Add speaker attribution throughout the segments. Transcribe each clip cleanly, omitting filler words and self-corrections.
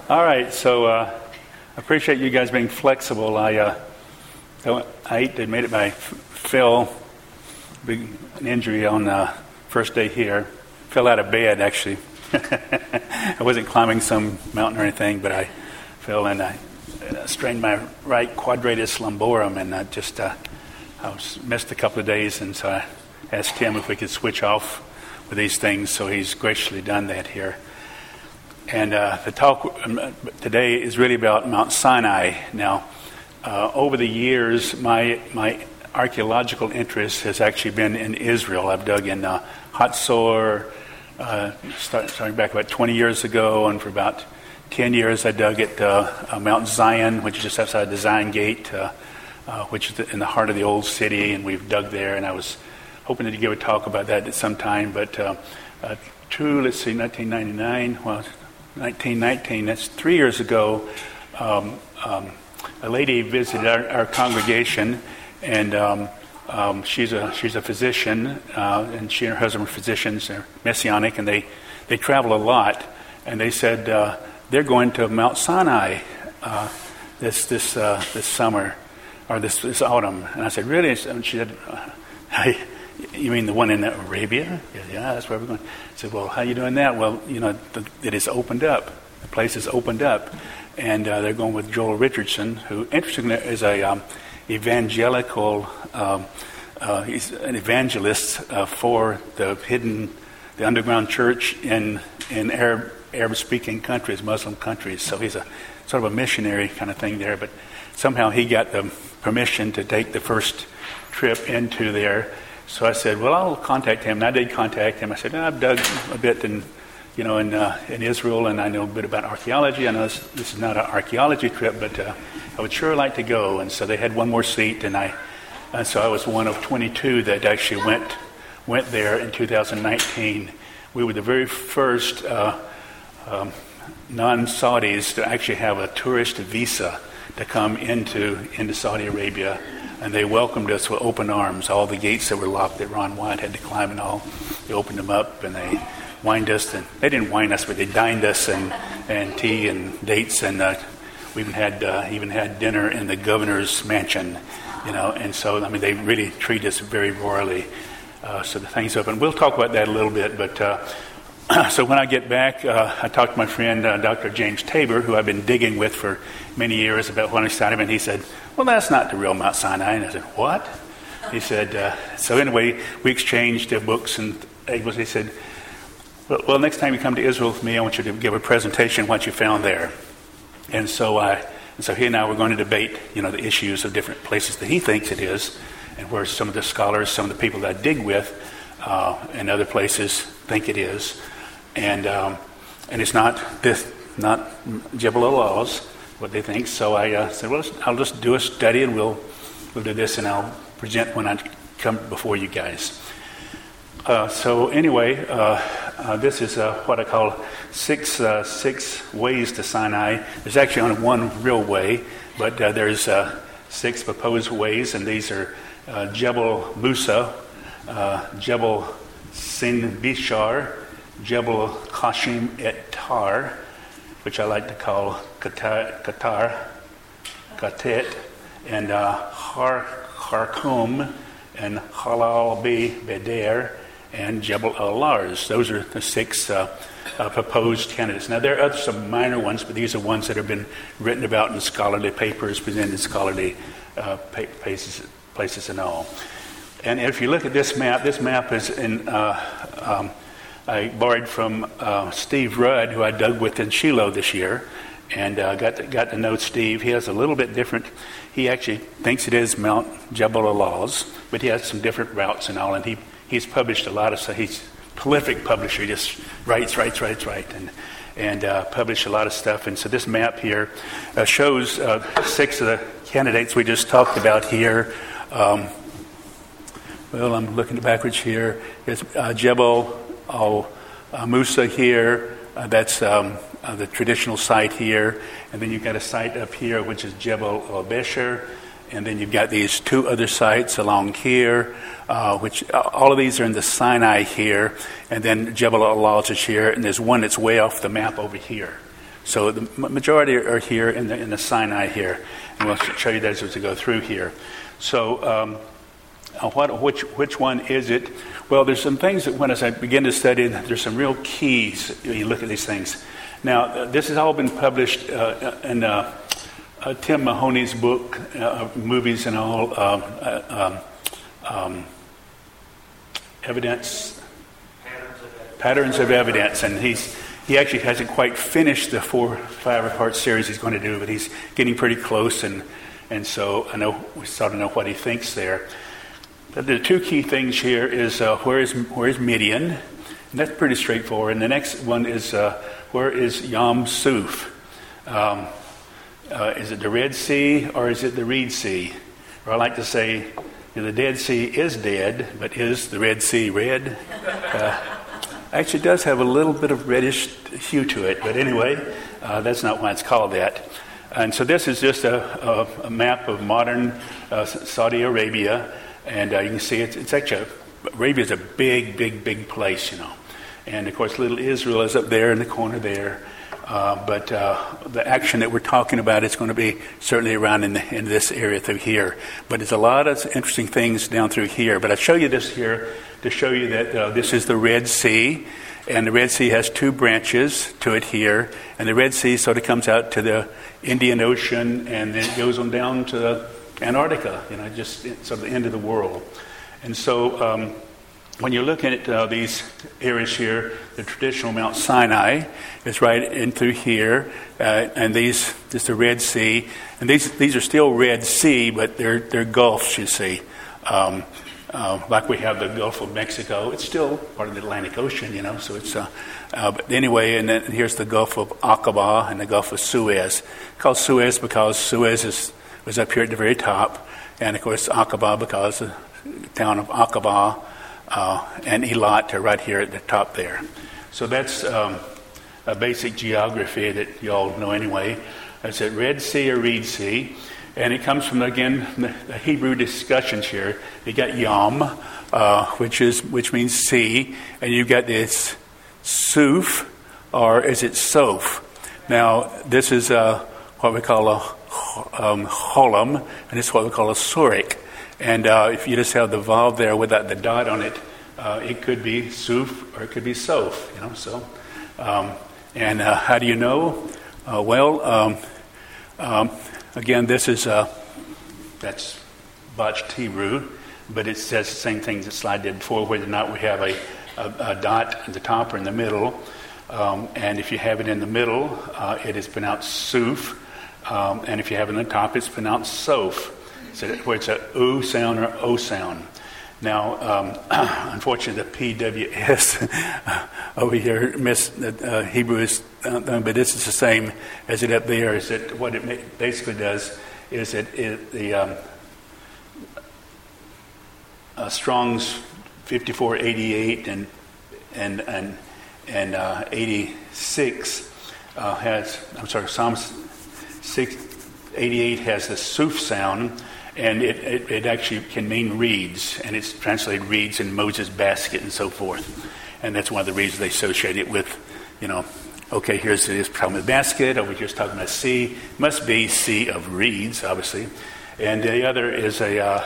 Speaker 1: All right, so I appreciate you guys being flexible. I made it by Phil, an injury on the first day here. Fell out of bed, actually. I wasn't climbing some mountain or anything, but I fell and I strained my right quadratus lumborum, and I was missed a couple of days, and so I asked him if we could switch off with these things, so he's graciously done that here. And the talk today is really about Mount Sinai. Now, over the years, my archaeological interest has actually been in Israel. I've dug in Hatzor, starting back about 20 years ago, and for about 10 years I dug at Mount Zion, which is just outside the Zion Gate, which is in the heart of the old city, and we've dug there, and I was hoping to give a talk about that at some time, but 1919, that's 3 years ago, a lady visited our congregation, and she's a physician, and she and her husband are physicians. They're Messianic, and they travel a lot. And they said they're going to Mount Sinai this summer or this autumn. And I said, really? And she said, you mean the one in Arabia? Yeah, that's where we're going. I said, well, how are you doing that? Well, it is opened up. The place is opened up. And they're going with Joel Richardson, who, interestingly, is a evangelical, he's an evangelist for the underground church in Arab-speaking countries, Muslim countries. So he's a sort of a missionary kind of thing there. But somehow he got the permission to take the first trip into there. So I said, well, I'll contact him. And I did contact him. I said, I've dug a bit in Israel, and I know a bit about archaeology. I know this is not an archaeology trip, but I would sure like to go. And so they had one more seat, and so I was one of 22 that actually went there in 2019. We were the very first non-Saudis to actually have a tourist visa to come into Saudi Arabia. And they welcomed us with open arms. All the gates that were locked that Ron White had to climb and all, they opened them up, and they wined us. And they didn't wine us, but they dined us and tea and dates. And we even had dinner in the governor's mansion, And so, they really treat us very royally. So the thing's open. We'll talk about that a little bit. But so when I get back, I talked to my friend, Dr. James Tabor, who I've been digging with for many years about Mount Sinai, and he said, well, that's not the real Mount Sinai. And I said, what? He said, so anyway, we exchanged books, and he said, well, next time you come to Israel with me, I want you to give a presentation of what you found there. And so he and I were going to debate, the issues of different places that he thinks it is, and where some of the scholars, some of the people that I dig with, and other places think it is. And it's not Jebel al-Lawz, what they think. So I said, well, I'll just do a study, and we'll do this, and I'll present when I come before you guys. So anyway, this is what I call six ways to Sinai. There's actually only one real way, but there's 6 proposed ways, and these are Jebel Musa, Jebel Sin Bishar, Jebel Kashim et Tar, which I like to call Katet, and Harkum, and Halal Beder, and Jebel al-Lars. Those are the 6 proposed candidates. Now, there are some minor ones, but these are ones that have been written about in scholarly papers, presented in scholarly places and all. And if you look at this map is in, I borrowed from Steve Rudd, who I dug with in Shiloh this year, and got to know Steve. He has a little bit different, he actually thinks it is Mount Jebel al-Lawz, but he has some different routes and all, and he's published a lot of stuff. He's a prolific publisher. He just writes, and published a lot of stuff. And so this map here shows 6 of the candidates we just talked about here. Well, I'm looking backwards here. It's Jebel al-Musa here. That's the traditional site here. And then you've got a site up here, which is Jebel al-Besher. And then you've got these 2 other sites along here, which all of these are in the Sinai here. And then Jebel al-Lawz is here. And there's one that's way off the map over here. So the majority are here in the Sinai here, and we'll show you that as we go through here. So which one is it? Well, there's some things that as I begin to study, there's some real keys when you look at these things. Now, this has all been published in Tim Mahoney's book, Movies and All, Evidence, Patterns of Evidence, and he actually hasn't quite finished the 5-part series he's going to do, but he's getting pretty close, and so we sort of know what he thinks there. But the two key things here is where is Midian, and that's pretty straightforward. And the next one is where is Yam Suf? Is it the Red Sea or is it the Reed Sea? Or I like to say, the Dead Sea is dead, but is the Red Sea red? Actually, it does have a little bit of reddish hue to it, but anyway, that's not why it's called that. And so this is just a map of modern Saudi Arabia, and you can see it's actually Arabia is a big place, and of course, little Israel is up there in the corner there. But the action that we're talking about is going to be certainly around in this area through here. But there's a lot of interesting things down through here. But I show you this here to show you that this is the Red Sea. And the Red Sea has two branches to it here. And the Red Sea sort of comes out to the Indian Ocean, and then it goes on down to Antarctica, just sort of the end of the world. And so when you're looking at these areas here, the traditional Mount Sinai is right in through here, and this is the Red Sea, and these are still Red Sea, but they're gulfs, you see. Like we have the Gulf of Mexico, it's still part of the Atlantic Ocean, So it's but anyway, and then here's the Gulf of Aqaba and the Gulf of Suez. It's called Suez because Suez was up here at the very top, and of course Aqaba because the town of Aqaba. And Eilat are right here at the top there. So that's a basic geography that you all know anyway. It's at Red Sea or Reed Sea. And it comes from, again, the Hebrew discussions here. You got Yam, which means sea. And you've got this Suf, or is it Soph? Now, this is what we call a Cholam, and it's what we call a Surik. And if you just have the vav there without the dot on it, it could be Suf or it could be Soph, So, and how do you know? Again, this is that's botched Hebrew, but it says the same things that slide did before, whether or not we have a dot at the top or in the middle. And if you have it in the middle, it is pronounced Suf, and if you have it on the top, it's pronounced Soph. So where it's a U sound or O sound. Now, unfortunately, the PWS over here, Hebrew is, but this is the same as it up there. Is that what it basically does? Is the Strong's 5488 and 86 Psalms 688 has the Suf sound. And it actually can mean reeds, and it's translated reeds in Moses' basket and so forth. And that's one of the reasons they associate it with, okay, here's this talking about basket, over here's talking about sea. Must be sea of reeds, obviously. And the other is the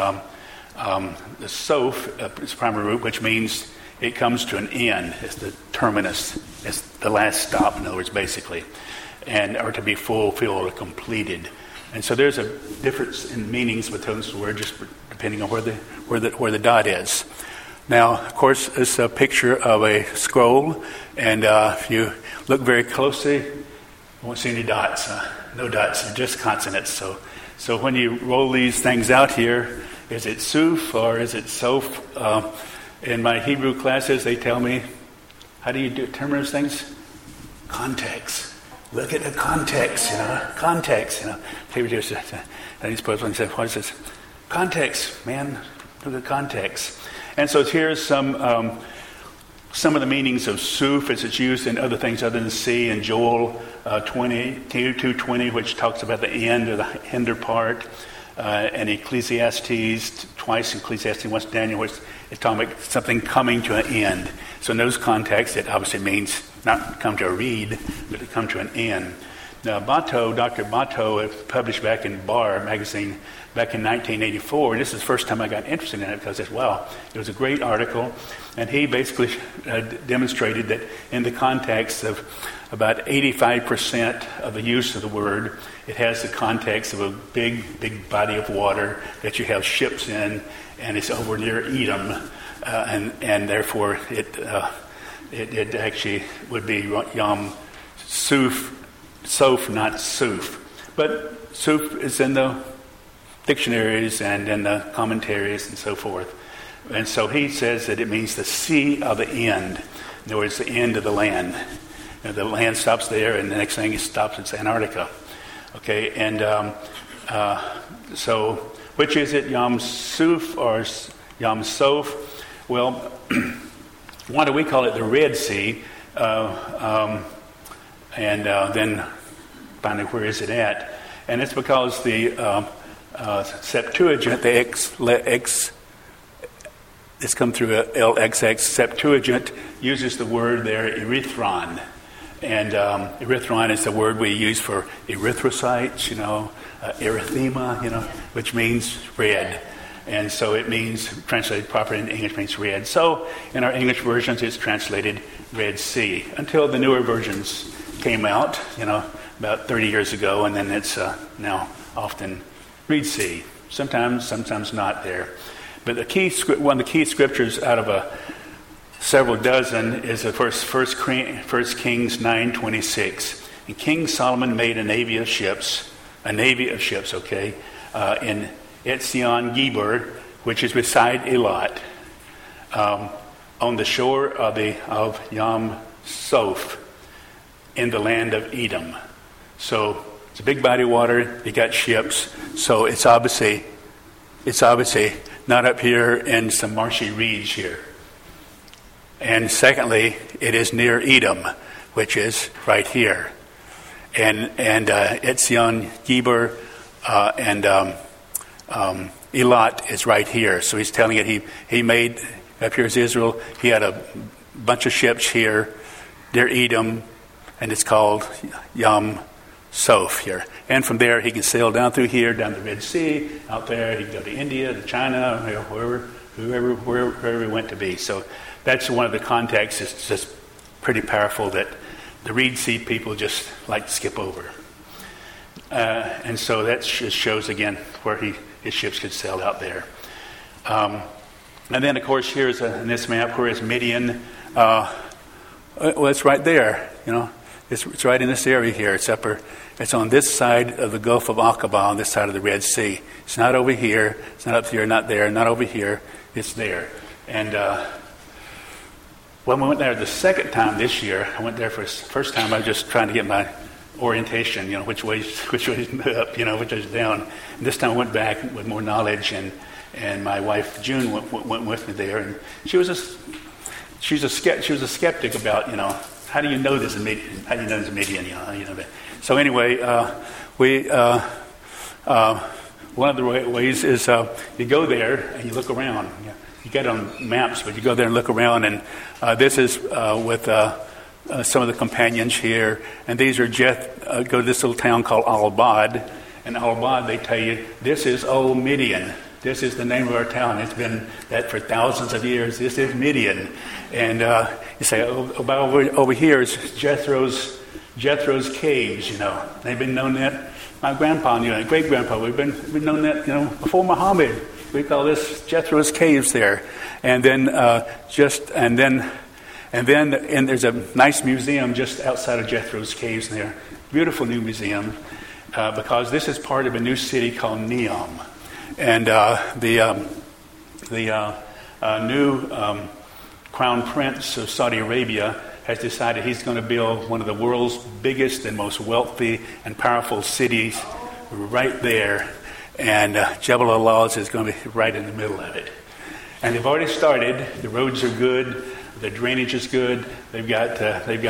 Speaker 1: Soph, its primary root, which means it comes to an end. It's the terminus. It's the last stop, in other words, basically. Or to be fulfilled or completed. And so there's a difference in meanings with those words, just depending on where the dot is. Now, of course, it's a picture of a scroll, and if you look very closely, you won't see any dots. No dots, just consonants. So when you roll these things out here, is it Suf or is it Soph? In my Hebrew classes, they tell me, how do you determine those things? Context. Look at the context, context, David just said, and he's supposed to say, what is this? Context, man, look at context. And so here's some of the meanings of Suf as it's used in other things other than sea, in Joel 2:20, which talks about the end or the hinder part, and Ecclesiastes, twice in Ecclesiastes, once Daniel, which is talking about something coming to an end. So in those contexts, it obviously means not come to a reed, but to come to an end. Now, Dr. Bato, published back in Bar magazine back in 1984. This is the first time I got interested in it because it was a great article, and he basically demonstrated that in the context of about 85% of the use of the word, it has the context of a big body of water that you have ships in, and it's over near Edom, and therefore it actually would be Yam Soph, not Suf. But Suf is in the dictionaries and in the commentaries and so forth. And so he says that it means the sea of the end. In other words, the end of the land. And the land stops there, and the next thing it stops, it's Antarctica. Okay, and so which is it, Yam Suf or Yam Soph? Well, why do we call it the Red Sea? And then finally, where is it at? And it's because the Septuagint, it's come through a LXX, Septuagint uses the word there, erythron. And erythron is the word we use for erythrocytes, erythema, which means red. And so it means, translated properly in English, means red. So in our English versions, it's translated Red Sea, until the newer versions came out, about 30 years ago, and then it's now often Reed Sea. Sometimes not there. But one of the key scriptures out of several dozen is the first Kings 9:26. And King Solomon made a navy of ships, in Etzion Geber, which is beside Elat, on the shore of Yam Soph, in the land of Edom. So it's a big body of water. You got ships. So it's obviously not up here in some marshy reeds here. And secondly, it is near Edom, which is right here. And Etzion Geber and Elat is right here. So he's telling it he made, up here is Israel, he had a bunch of ships here near Edom, and it's called Yam Soph here. And from there, he can sail down through here, down the Red Sea, out there. He can go to India, to China, wherever he went to be. So that's one of the contexts. It's just pretty powerful that the Reed Sea people just like to skip over. And so that just shows, again, where his ships could sail out there. And then, of course, here's in this map, where is Midian? Well, it's right there, It's right in this area here. It's on this side of the Gulf of Aqaba, on this side of the Red Sea. It's not over here. It's not up here, not there, not over here. It's there. And when we went there the second time this year, I went there for the first time. I was just trying to get my orientation, which way up, which way down. And this time I went back with more knowledge, and my wife June went with me there, and she was a skeptic about, how do you know this is Midian? How do you know this is Midian? That. So anyway, one of the ways is you go there and you look around. You get on maps, but you go there and look around. And this is with some of the companions here. And these are go to this little town called Al-Bad. And Al-Bad, they tell you, this is old Midian. This is the name of our town. It's been that for thousands of years. This is Midian. And you say, over here is Jethro's caves, They've been known that. My grandpa knew that, great-grandpa. We've known that, before Muhammad. We call this Jethro's caves there. And then there's a nice museum just outside of Jethro's caves there. Beautiful new museum, because this is part of a new city called Neom. And the new crown prince of Saudi Arabia has decided he's going to build one of the world's biggest and most wealthy and powerful cities right there. And Jebel al-Lawz is going to be right in the middle of it. And they've already started. The roads are good. The drainage is good. They've got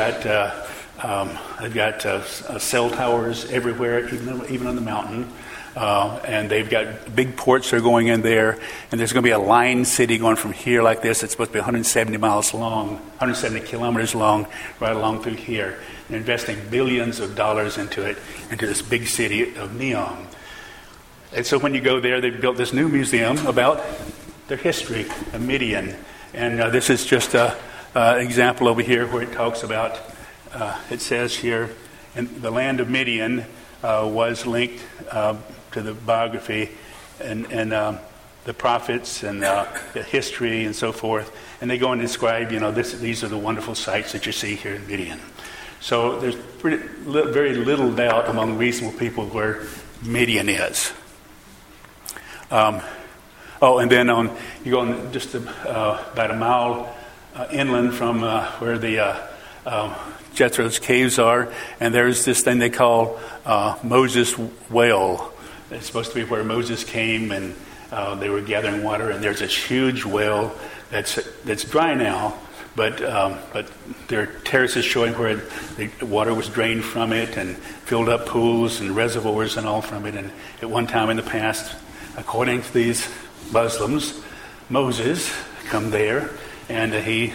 Speaker 1: cell towers everywhere, even on the mountain. And they've got big ports that are going in there. And there's going to be a line city going from here like this. It's supposed to be 170 miles long, 170 kilometers long, right along through here. They're investing billions of dollars into it, into this big city of Neom. And so when you go there, they've built this new museum about their history of Midian. And this is just an example over here where it talks about, it says here, and the land of Midian was linked to the biography and the prophets and the history and so forth. And they go and describe, these are the wonderful sights that you see here in Midian. So there's very little doubt among reasonable people where Midian is. And then you go on just about a mile inland from where the Jethro's caves are, and there's this thing they call Moses' well. It's supposed to be where Moses came and they were gathering water, and there's this huge well that's dry now, but there are terraces showing where the water was drained from it and filled up pools and reservoirs and all from it. And at one time in the past, according to these Muslims, Moses come there, and he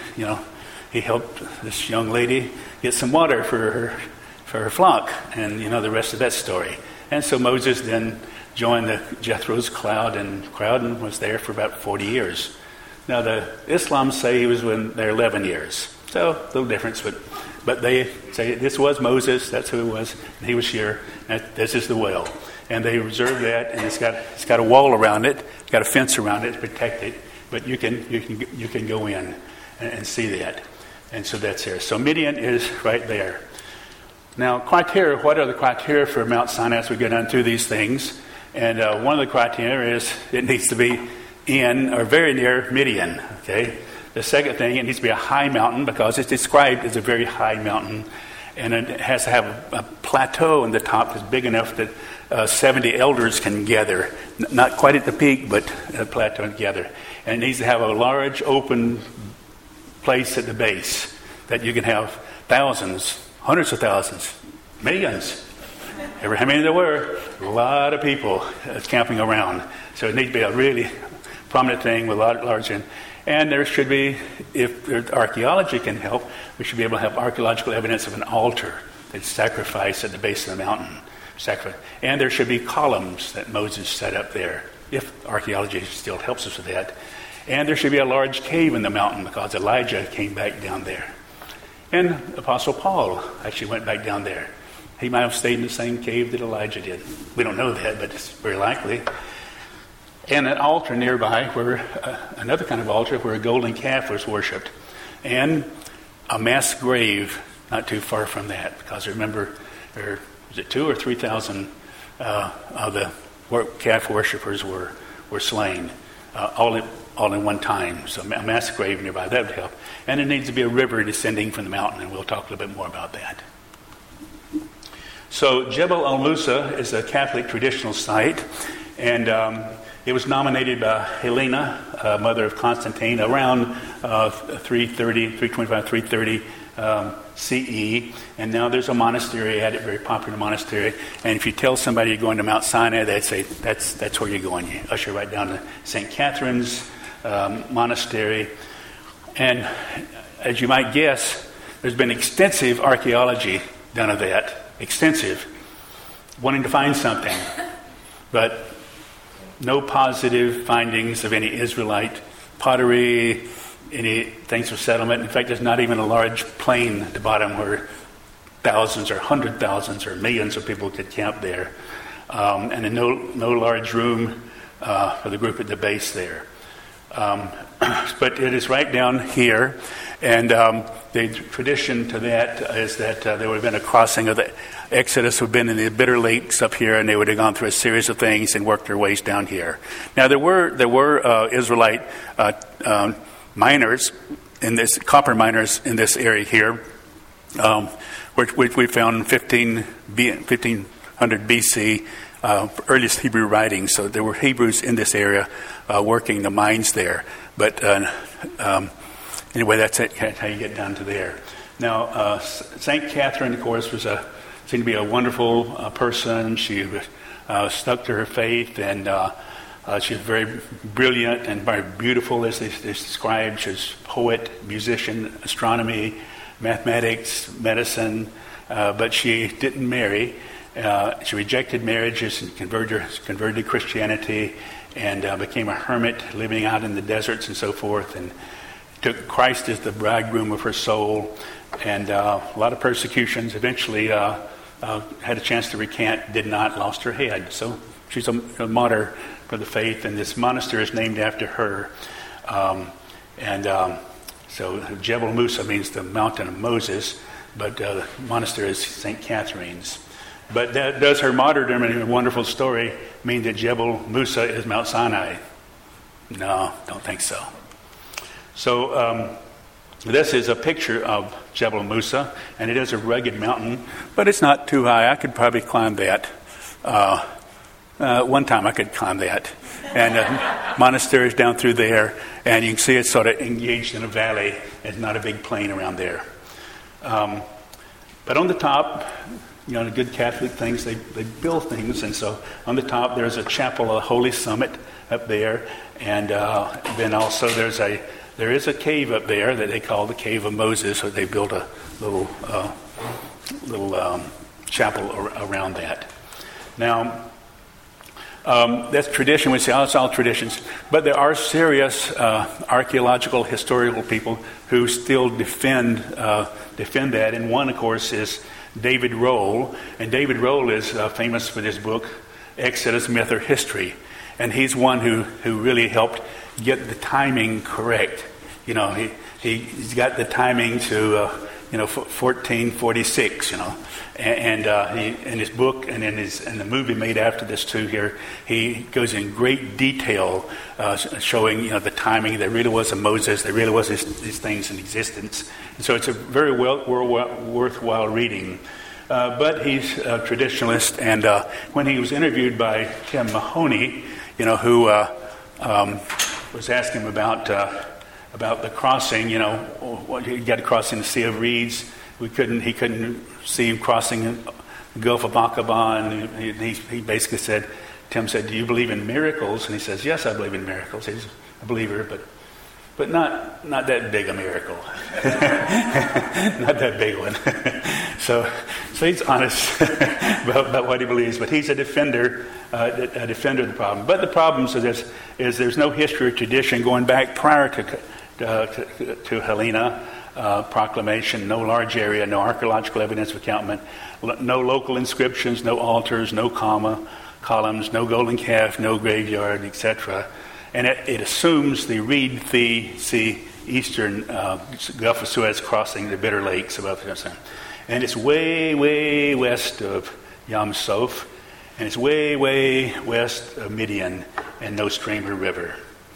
Speaker 1: helped this young lady get some water for her flock, and the rest of that story. And so Moses then joined the Jethro's crowd and was there for about 40 years. Now the Islam say he was there 11 years, so a little difference, but they say this was Moses, that's who it was, and he was here, and this is the well. And they reserve that, and it's got a wall around it, it's got a fence around it to protect it, but you can go in and see that. And so that's there. So Midian is right there. Now, criteria, what are the criteria for Mount Sinai as we go down through these things? And one of the criteria is it needs to be in or very near Midian. Okay. The second thing, it needs to be a high mountain because it's described as a very high mountain. And it has to have a plateau on the top that's big enough that 70 elders can gather. Not quite at the peak, but a plateau together. And it needs to have a large open place at the base that you can have thousands, hundreds of thousands, millions. Ever how many there were? A lot of people camping around. So it needs to be a really prominent thing with a lot large. And there should be, if archaeology can help, we should be able to have archaeological evidence of an altar that's sacrificed at the base of the mountain. And there should be columns that Moses set up there, if archaeology still helps us with that. And there should be a large cave in the mountain because Elijah came back down there. And Apostle Paul actually went back down there. He might have stayed in the same cave that Elijah did. We don't know that, but it's very likely. And an altar nearby, where another kind of altar where a golden calf was worshipped. And a mass grave not too far from that. Because remember, there was it 2,000 or 3,000 of the calf worshippers were slain. All in one time. So a mass grave nearby, that would help. And it needs to be a river descending from the mountain, and we'll talk a little bit more about that. So Jebel al-Musa is a Catholic traditional site, and it was nominated by Helena, mother of Constantine, around 330 CE, and now there's a monastery at it, very popular monastery. And if you tell somebody you're going to Mount Sinai, they'd say that's where you're going. You usher right down to St. Catherine's monastery. And as you might guess, there's been extensive archaeology done of that, extensive, wanting to find something, but no positive findings of any Israelite pottery, any things of settlement. In fact, there's not even a large plain at the bottom where thousands or hundred thousands or millions of people could camp there. And no large room for the group at the base there. But it is right down here. And the tradition to that is that there would have been a crossing of the Exodus would have been in the Bitter Lakes up here, and they would have gone through a series of things and worked their ways down here. Now there were Israelite miners in this copper miners in this area here, which we found 1500 BC, earliest Hebrew writings. So there were Hebrews in this area working the mines there. But anyway, that's how you get down to there. Now, St. Catherine, of course, seemed to be a wonderful person. She was stuck to her faith, and she was very brilliant and very beautiful, as they described. She was a poet, musician, astronomy, mathematics, medicine, but she didn't marry. She rejected marriages and converted to Christianity, and became a hermit, living out in the deserts and so forth, and took Christ as the bridegroom of her soul, and a lot of persecutions. Eventually had a chance to recant, did not, lost her head. So she's a martyr for the faith, and this monastery is named after her. So Jebel Musa means the mountain of Moses, but the monastery is St. Catherine's. But does her martyrdom and a wonderful story mean that Jebel Musa is Mount Sinai? No, don't think so. So this is a picture of Jebel Musa, and it is a rugged mountain, but it's not too high. I could probably climb that. One time I could climb that. And monasteries down through there, and you can see it's sort of engaged in a valley. It's not a big plain around there. But on the top, the good Catholic things, they build things, and so on the top there's a chapel, a holy summit up there, and then also there is a cave up there that they call the Cave of Moses, so they built a little chapel around that. Now, that's tradition. We say, it's all traditions. But there are serious archaeological, historical people who still defend that. And one, of course, is David Rohl. And David Rohl is famous for this book, Exodus, Myth or History. And he's one who really helped get the timing correct. He's got the timing to 1446. And in his book and in the movie made after this too, here he goes in great detail, showing the timing. There really was a Moses. There really was these things in existence. And so it's a very worthwhile reading. But he's a traditionalist, and when he was interviewed by Tim Mahoney, who was asking about the crossing, he got to cross in the Sea of Reeds. He couldn't see him crossing the Gulf of Aqaba, and he basically said, Tim said, "Do you believe in miracles?" And he says, "Yes, I believe in miracles." He's a believer, but not that big a miracle, not that big one. So he's honest about what he believes, but he's a defender of the problem. But the problem is there's no history or tradition going back prior to Helena. Proclamation, no large area, no archaeological evidence of encampment, no local inscriptions, no altars, no columns, no golden calf, no graveyard, etc. And it assumes the Reed Sea eastern Gulf of Suez crossing the Bitter Lakes above the. And it's way, way west of Yam Soph, and it's way, way west of Midian and No Streamer River.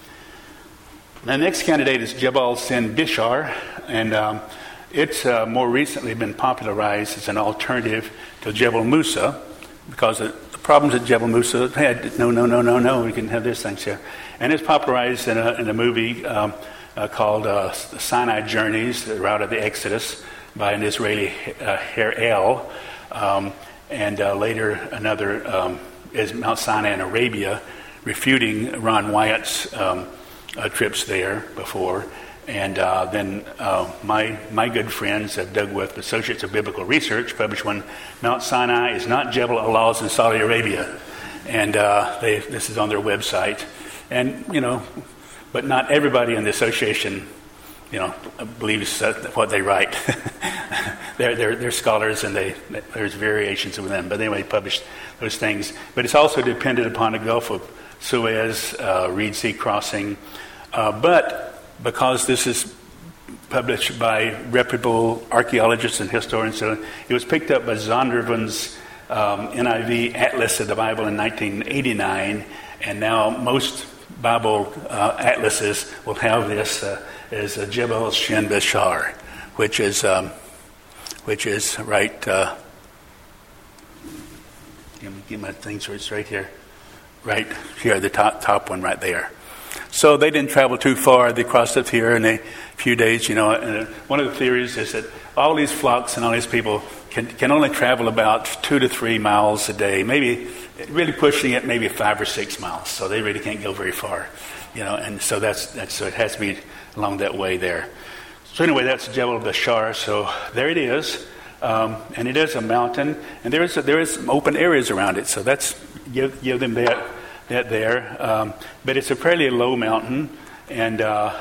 Speaker 1: The next candidate is Jebel Sin Bishar, and it's more recently been popularized as an alternative to Jebel Musa, because the problems at Jebel Musa had no, we can have this things here. And it's popularized in a movie called Sinai Journeys, the Route of the Exodus, by an Israeli Harel, and later another is Mount Sinai in Arabia, refuting Ron Wyatt's trips there before, and then my good friends at Doug Wythe Associates of Biblical Research published one, Mount Sinai is not Jebel Alaz in Saudi Arabia, and this is on their website, and but not everybody in the association believes what they write. they're scholars, and there's variations of them, but anyway, published those things. But it's also dependent upon the Gulf of Suez, Reed Sea crossing, but because this is published by reputable archaeologists and historians, so it was picked up by Zondervan's NIV Atlas of the Bible in 1989, and now most Bible atlases will have this as Jebel Shin Bishar, which is right. Give my things right here. Right here, the top one right there. So they didn't travel too far. They crossed up here in a few days, And one of the theories is that all these flocks and all these people can only travel about 2 to 3 miles a day, maybe really pushing it maybe 5 or 6 miles. So they really can't go very far, and so so it has to be along that way there. So anyway, that's Jebel Bashar. So there it is, and it is a mountain, and there is some open areas around it. So that's give them that there. But it's a fairly low mountain, and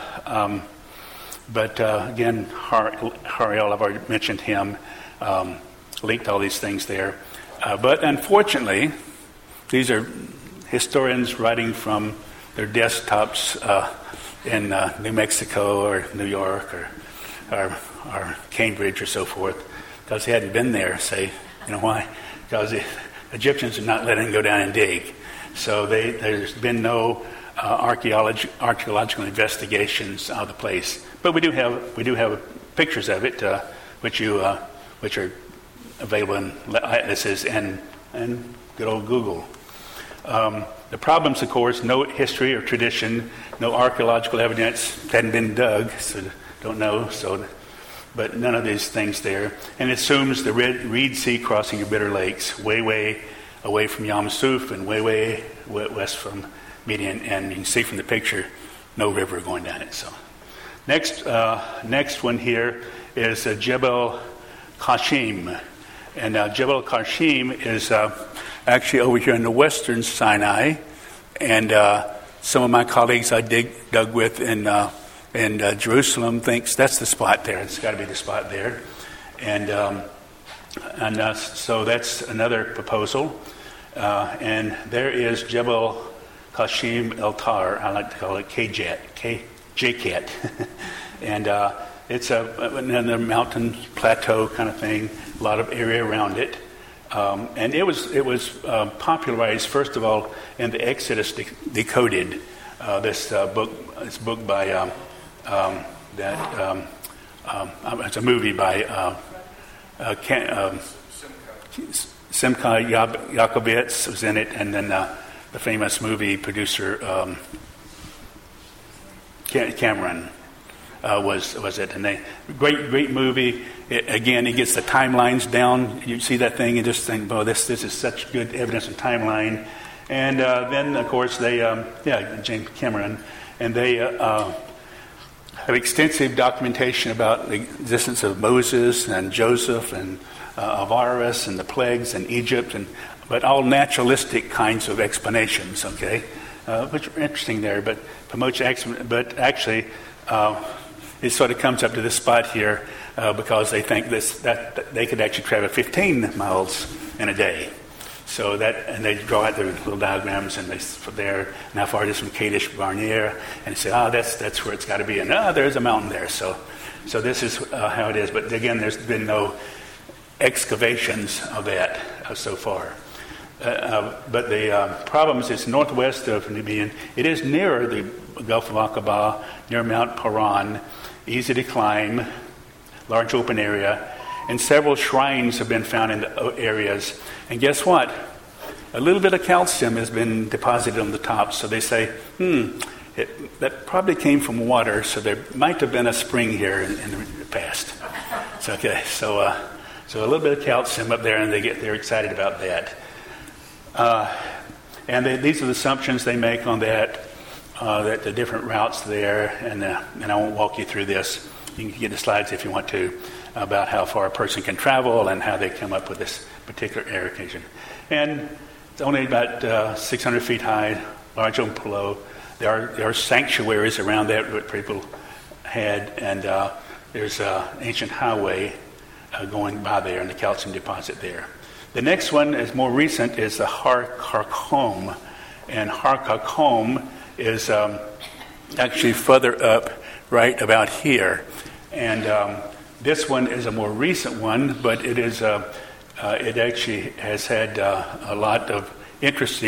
Speaker 1: again, Hariel, I've already mentioned him, linked all these things there. But unfortunately, these are historians writing from their desktops in New Mexico or New York or Cambridge or so forth, because they hadn't been there. Say, why? Because the Egyptians are not letting them go down and dig. So there's been no archaeological investigations of the place. But we do have pictures of it, which are available in atlases and good old Google. The problems, of course, no history or tradition, no archaeological evidence, hadn't been dug, so don't know. But none of these things there, and it assumes the Reed Sea crossing of Bitter Lakes, way away from Yam Suf and way west from Midian, and you can see from the picture, no river going down it. So, next one here is Jebel Kashim, and Jebel Kashim is actually over here in the western Sinai, and some of my colleagues I dug with in Jerusalem thinks that's the spot there. It's got to be the spot there, and so that's another proposal. And there is Jebel Kashim El Tar. I like to call it JCAT, and it's another mountain plateau kind of thing. A lot of area around it. And it was popularized first of all in the Exodus Decoded, this book by it's a movie by Simcha Yakovitz was in it, and then the famous movie producer Cameron was it, and great movie. It gets the timelines down. You see that thing and just think, "Oh, this is such good evidence of timeline." And then, of course, they James Cameron, and they have extensive documentation about the existence of Moses and Joseph and of Aras and the plagues in Egypt, but all naturalistic kinds of explanations. Okay, which are interesting there, but actually. It sort of comes up to this spot here because they think that they could actually travel 15 miles in a day. So and they draw out their little diagrams, and and how far it is from Kadesh Barnea, and they say, that's where it's got to be, and there's a mountain there. So this is how it is. But again, there's been no excavations of that so far. But the problem is it's northwest of Nubian. It is nearer the Gulf of Aqaba, near Mount Paran, easy to climb, large open area, and several shrines have been found in the areas. And guess what? A little bit of calcium has been deposited on the top, so they say, that probably came from water, so there might have been a spring here in the past. It's okay. So a little bit of calcium up there, and they're excited about that. And these are the assumptions they make on that the different routes there, and I won't walk you through this. You can get the slides if you want to about how far a person can travel and how they come up with this particular air. And it's only about 600 feet high, large open below. There are sanctuaries around that that people had, and there's an ancient highway going by there and the calcium deposit there. The next one is more recent, is the Har Karkom, and Har Karkom is actually further up, right about here. And this one is a more recent one, but it actually has had a lot of interest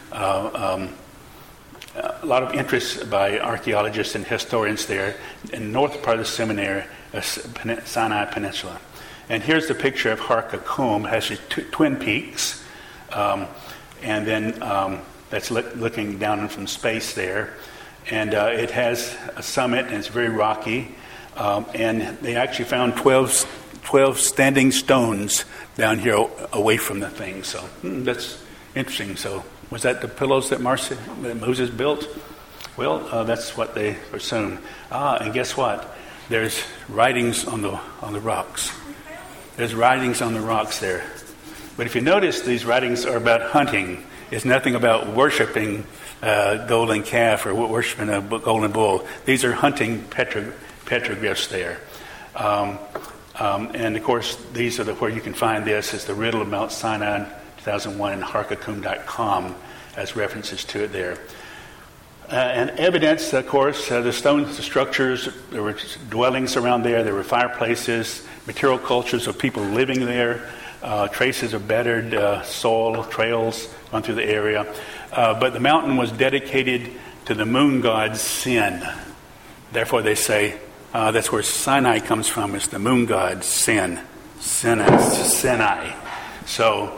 Speaker 1: by archaeologists and historians there in the north part of the Sinai Peninsula. And here's the picture of Har Karkom. It has these twin peaks, and then that's looking down from space there. And it has a summit, and it's very rocky. And they actually found 12 12 standing stones down here away from the thing. So that's interesting. So was that the pillows that Moses built? Well, that's what they assume. And guess what? There's writings on the rocks. There's writings on the rocks there. But if you notice, these writings are about hunting. It's nothing about worshiping a golden calf or worshiping a golden bull. These are hunting petroglyphs there. And of course, these are where you can find this is the Riddle of Mount Sinai 2001 and harkakum.com as references to it there. And evidence, of course, the stone structures, there were dwellings around there were fireplaces, material cultures of people living there, traces of battered soil, trails run through the area. But the mountain was dedicated to the moon god Sin. Therefore, they say that's where Sinai comes from. It's the moon god Sin. Sinai. So,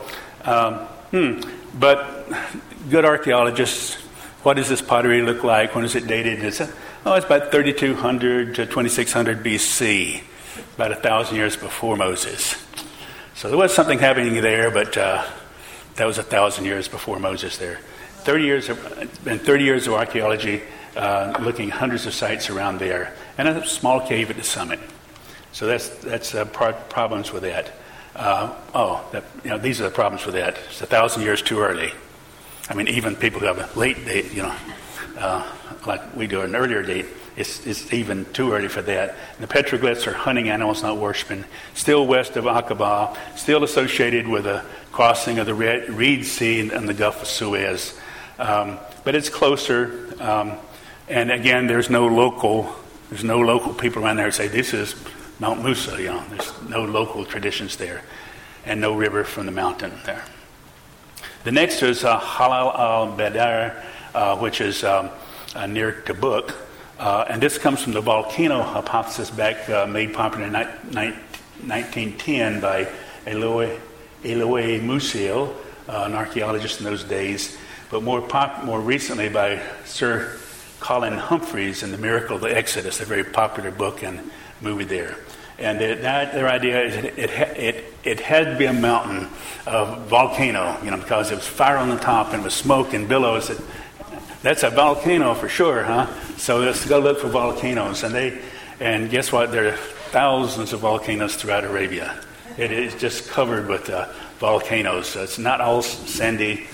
Speaker 1: but good archaeologists, what does this pottery look like? When is it dated? It's about 3200 to 2600 BC, about 1,000 years before Moses. So there was something happening there, but that was 1,000 years before Moses there. 30 years of archaeology, looking at hundreds of sites around there, and a small cave at the summit. So that's problems with that. These are the problems with that. It's 1,000 years too early. I mean, even people who have a late date, like we do an earlier date, it's even too early for that. And the petroglyphs are hunting animals, not worshiping. Still west of Aqaba, still associated with the crossing of the Reed Sea and the Gulf of Suez. But it's closer. And again, there's no local people around there who say this is Mount Musa. There's no local traditions there, and no river from the mountain there. The next is Halal al-Badr, which is near Tabuk. And this comes from the volcano hypothesis made popular in 1910 by Eloy Musil, an archaeologist in those days, but more recently by Sir Colin Humphreys in The Miracle of the Exodus, a very popular book and movie there. And their idea is it had to be a mountain, a volcano, because it was fire on the top and with smoke and billows. That's a volcano for sure, huh? So let's go look for volcanoes. And guess what? There are thousands of volcanoes throughout Arabia. It is just covered with volcanoes. So it's not all sandy,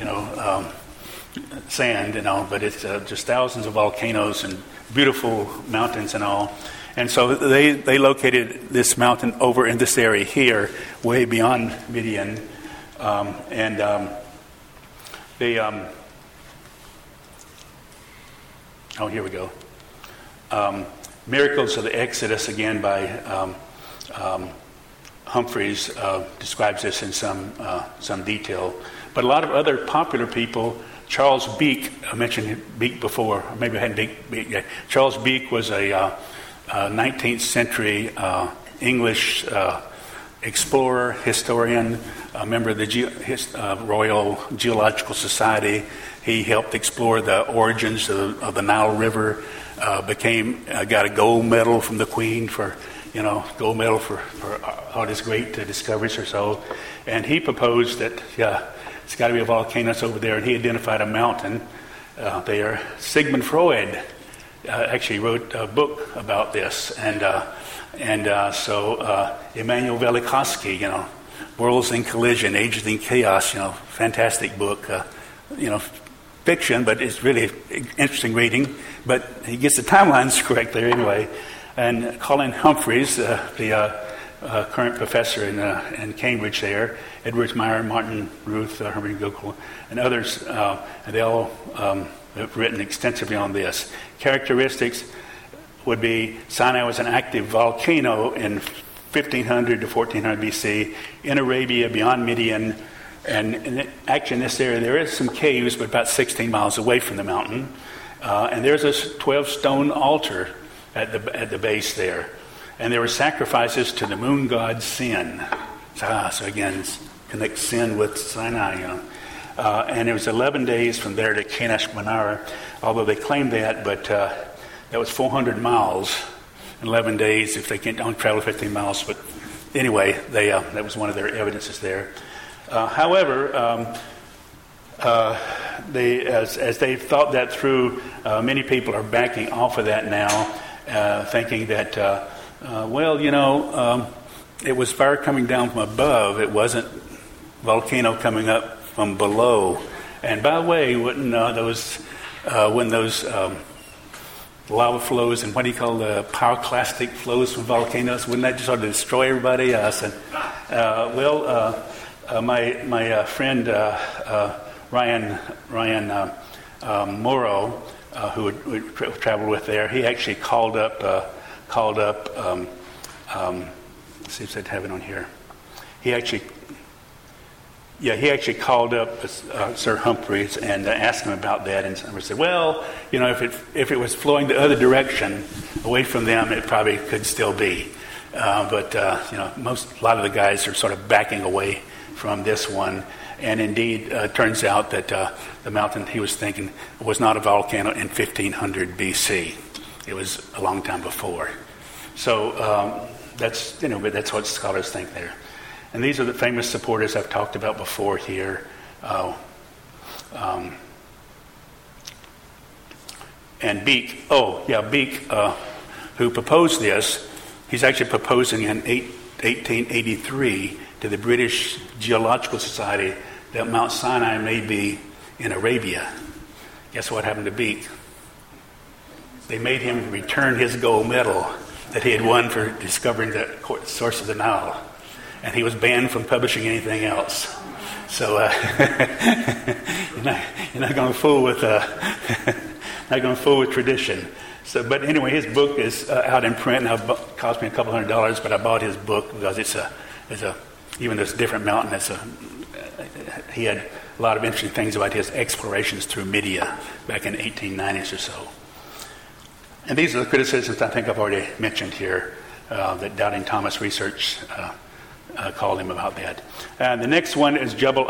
Speaker 1: sand and all, but it's just thousands of volcanoes and beautiful mountains and all. And so they located this mountain over in this area here, way beyond Midian. Here we go. Miracles of the Exodus, again by Humphreys, describes this in some detail. But a lot of other popular people, Charles Beek, I mentioned Beek before, maybe I hadn't Beek yet. Charles Beek was a 19th century English explorer, historian, a member of the Royal Geological Society. He helped explore the origins of the Nile River. Got a gold medal from the Queen for all his great discoveries or so. And he proposed that it's got to be a volcano that's over there, and he identified a mountain there. Sigmund Freud actually wrote a book about this, and so Immanuel Velikovsky, Worlds in Collision, Ages in Chaos, fantastic book, fiction, but it's really interesting reading. But he gets the timelines correct there anyway. And Colin Humphreys, the current professor in Cambridge there, Edward Meyer, Martin Ruth, Herman Gokel, and others, they all have written extensively on this. Characteristics would be Sinai was an active volcano in 1500 to 1400 BC in Arabia beyond Midian. And actually in this area there is some caves, but about 16 miles away from the mountain. And there's a 12-stone altar at the base there. And there were sacrifices to the moon god Sin. So again, connect Sin with Sinai. And it was 11 days from there to Kadesh Barnea, although they claimed that, but that was 400 miles in 11 days if they don't travel 15 miles. But anyway, that was one of their evidences there. However, as they thought that through, many people are backing off of that now, thinking that, it was fire coming down from above. It wasn't volcano coming up from below. And by the way, when those lava flows and what do you call the pyroclastic flows from volcanoes, wouldn't that just sort of destroy everybody? I said, my friend Ryan Morrow, who we traveled with there, he actually called up. Let's see if I have it on here. He actually called up Sir Humphreys and asked him about that, and we said, well, if it was flowing the other direction, away from them, it probably could still be. But a lot of the guys are sort of backing away from this one. And indeed, turns out that the mountain he was thinking was not a volcano in 1500 BC. It was a long time before. So that's what scholars think there. And these are the famous supporters I've talked about before here. And Beek. Beek, who proposed this, he's actually proposing in 1883 to the British Geological Society that Mount Sinai may be in Arabia. Guess what happened to Beek? They made him return his gold medal that he had won for discovering the source of the Nile. And he was banned from publishing anything else. So you're not going to fool with tradition. So, but anyway, his book is out in print. Now, it cost me a couple $100, but I bought his book because it's even this different mountain. He had a lot of interesting things about his explorations through Media back in 1890s or so. And these are the criticisms I think I've already mentioned here that Doubting Thomas Research called him about that. The next one is Jebel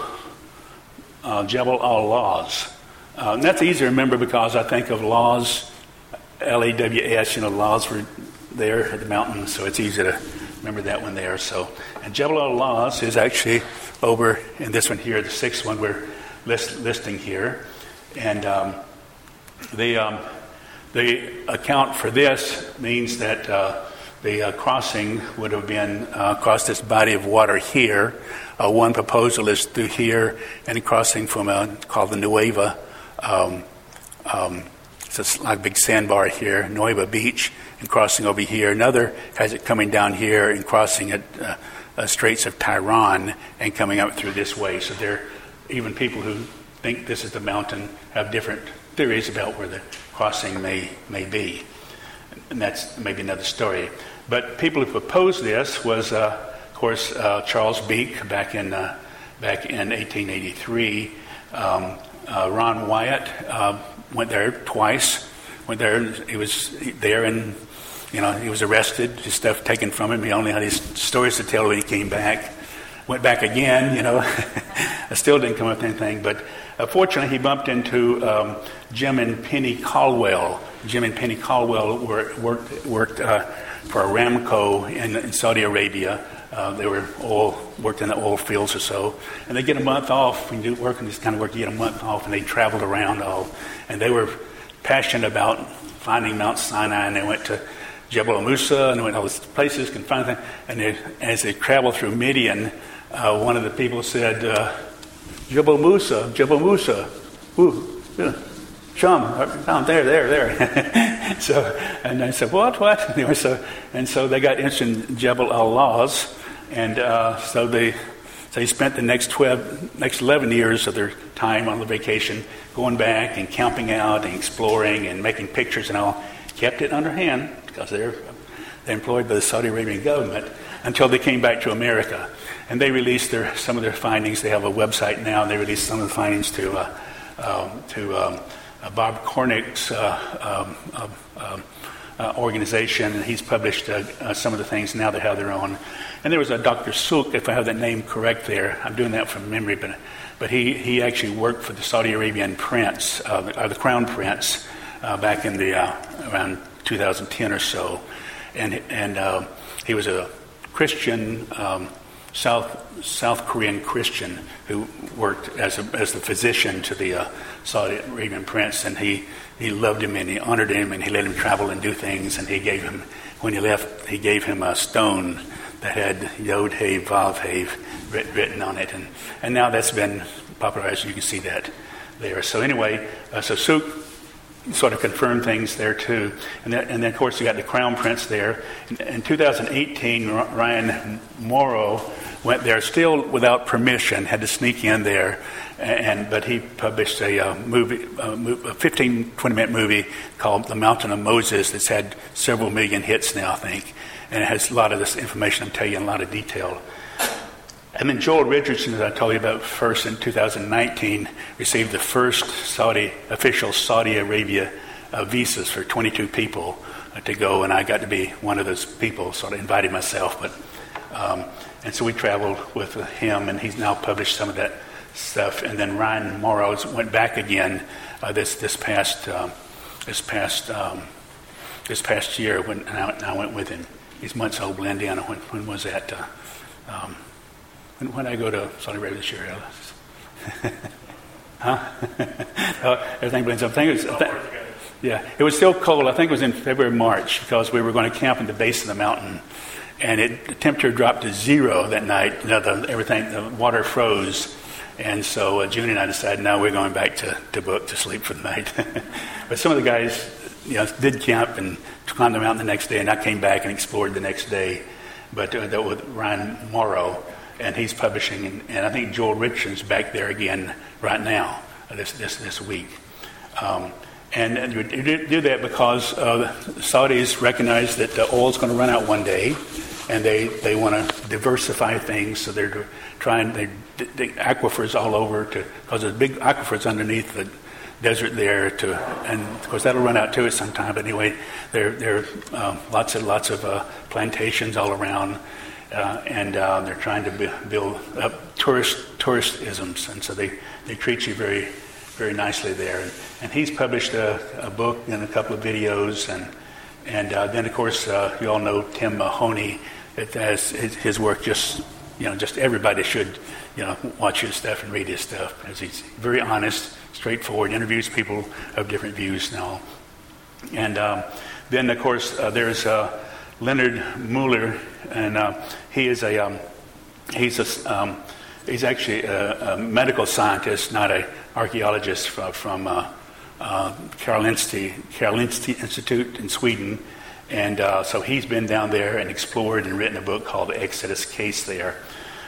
Speaker 1: al-Lawz. And that's easy to remember because I think of Laws, L-A-W-S, laws were there at the mountain, so it's easy to remember that one there. So, and Jebel al-Lawz is actually over in this one here, the sixth one we're listing here. And the account for this means that the crossing would have been across this body of water here. One proposal is through here and crossing from called the Nueva. It's like a big sandbar here, Nueva Beach, and crossing over here. Another has it coming down here and crossing at Straits of Tiran and coming up through this way. So even people who think this is the mountain have different theories about where the crossing may be. And that's maybe another story. But people who proposed this was, of course, Charles Beek back in 1883. Ron Wyatt went there twice. Went there. He was there, and he was arrested. His stuff taken from him. He only had his stories to tell when he came back. Went back again. I still didn't come up with anything. But fortunately, he bumped into Jim and Penny Caldwell. Jim and Penny Caldwell worked for Aramco in Saudi Arabia. They worked in the oil fields or so, and they get a month off. When you work in this kind of work, you get a month off, and they traveled around and they were passionate about finding Mount Sinai, and they went to Jebel Musa and went to all these places, can find things. And as they traveled through Midian, one of the people said, Jebel Musa, ooh, yeah. Shum, down there. So, and I said, what? Anyway, so they got interested in Jebel al-Lawz, and so he spent the next 11 years of their time on the vacation going back and camping out and exploring and making pictures and all. Kept it underhand because they're employed by the Saudi Arabian government until they came back to America, and they released some of their findings. They have a website now, and they released some of the findings to Bob Cornick's organization, and he's published some of the things now. They have their own. And there was a Dr. Souk, if I have that name correct there. I'm doing that from memory, but he actually worked for the Saudi Arabian prince, the Crown Prince, back in the around 2010 or so, and he was a Christian, South Korean Christian who worked as the physician to the Saudi Arabian prince, and he loved him and he honored him and he let him travel and do things, and he gave him, when he left, he gave him a stone that had Yod He Vav He written on it, and now that's been popularized. You can see that there. So anyway, so Suk sort of confirmed things there too, and then of course you got the Crown Prince there. In 2018, Ryan Morrow went there, still without permission, had to sneak in there, but he published a movie, a 15-20-minute movie called The Mountain of Moses that's had several million hits now, I think, and it has a lot of this information I'm telling you in a lot of detail. And then Joel Richardson, as I told you about first in 2019, received the first official Saudi Arabia visas for 22 people to go, and I got to be one of those people, sort of invited myself. And so we traveled with him, and he's now published some of that stuff. And then Ryan Morrow went back again this past year when I went with him. He's months old, Indiana. When was that? When did I go to Saudi Arabia this year? Everything blends up. Yeah, it was still cold. I think it was in February, March, because we were going to camp in the base of the mountain, and the temperature dropped to 0 that night. The water froze, and so Junie and I decided, no, we're going back to book to sleep for the night. But some of the guys, did camp and climbed the mountain the next day, and I came back and explored the next day. But that was Ryan Morrow. And he's publishing, and I think Joel Richardson's back there again right now, this week. And you do that because the Saudis recognize that the oil's going to run out one day, and they want to diversify things, so they're trying, the aquifers all over, because there's big aquifers underneath the desert there, and of course that'll run out too at some time. But anyway, there are lots of plantations all around. And they're trying to build up touristisms, and so they treat you very, very nicely there. And he's published a book and a couple of videos, and then of course you all know Tim Mahoney. His work just everybody should watch his stuff and read his stuff, because he's very honest, straightforward, interviews people of different views now. And then of course there's Leonard Mueller, and he's actually a medical scientist, not an archaeologist from Karolinska Institute in Sweden, and so he's been down there and explored and written a book called The Exodus Case there,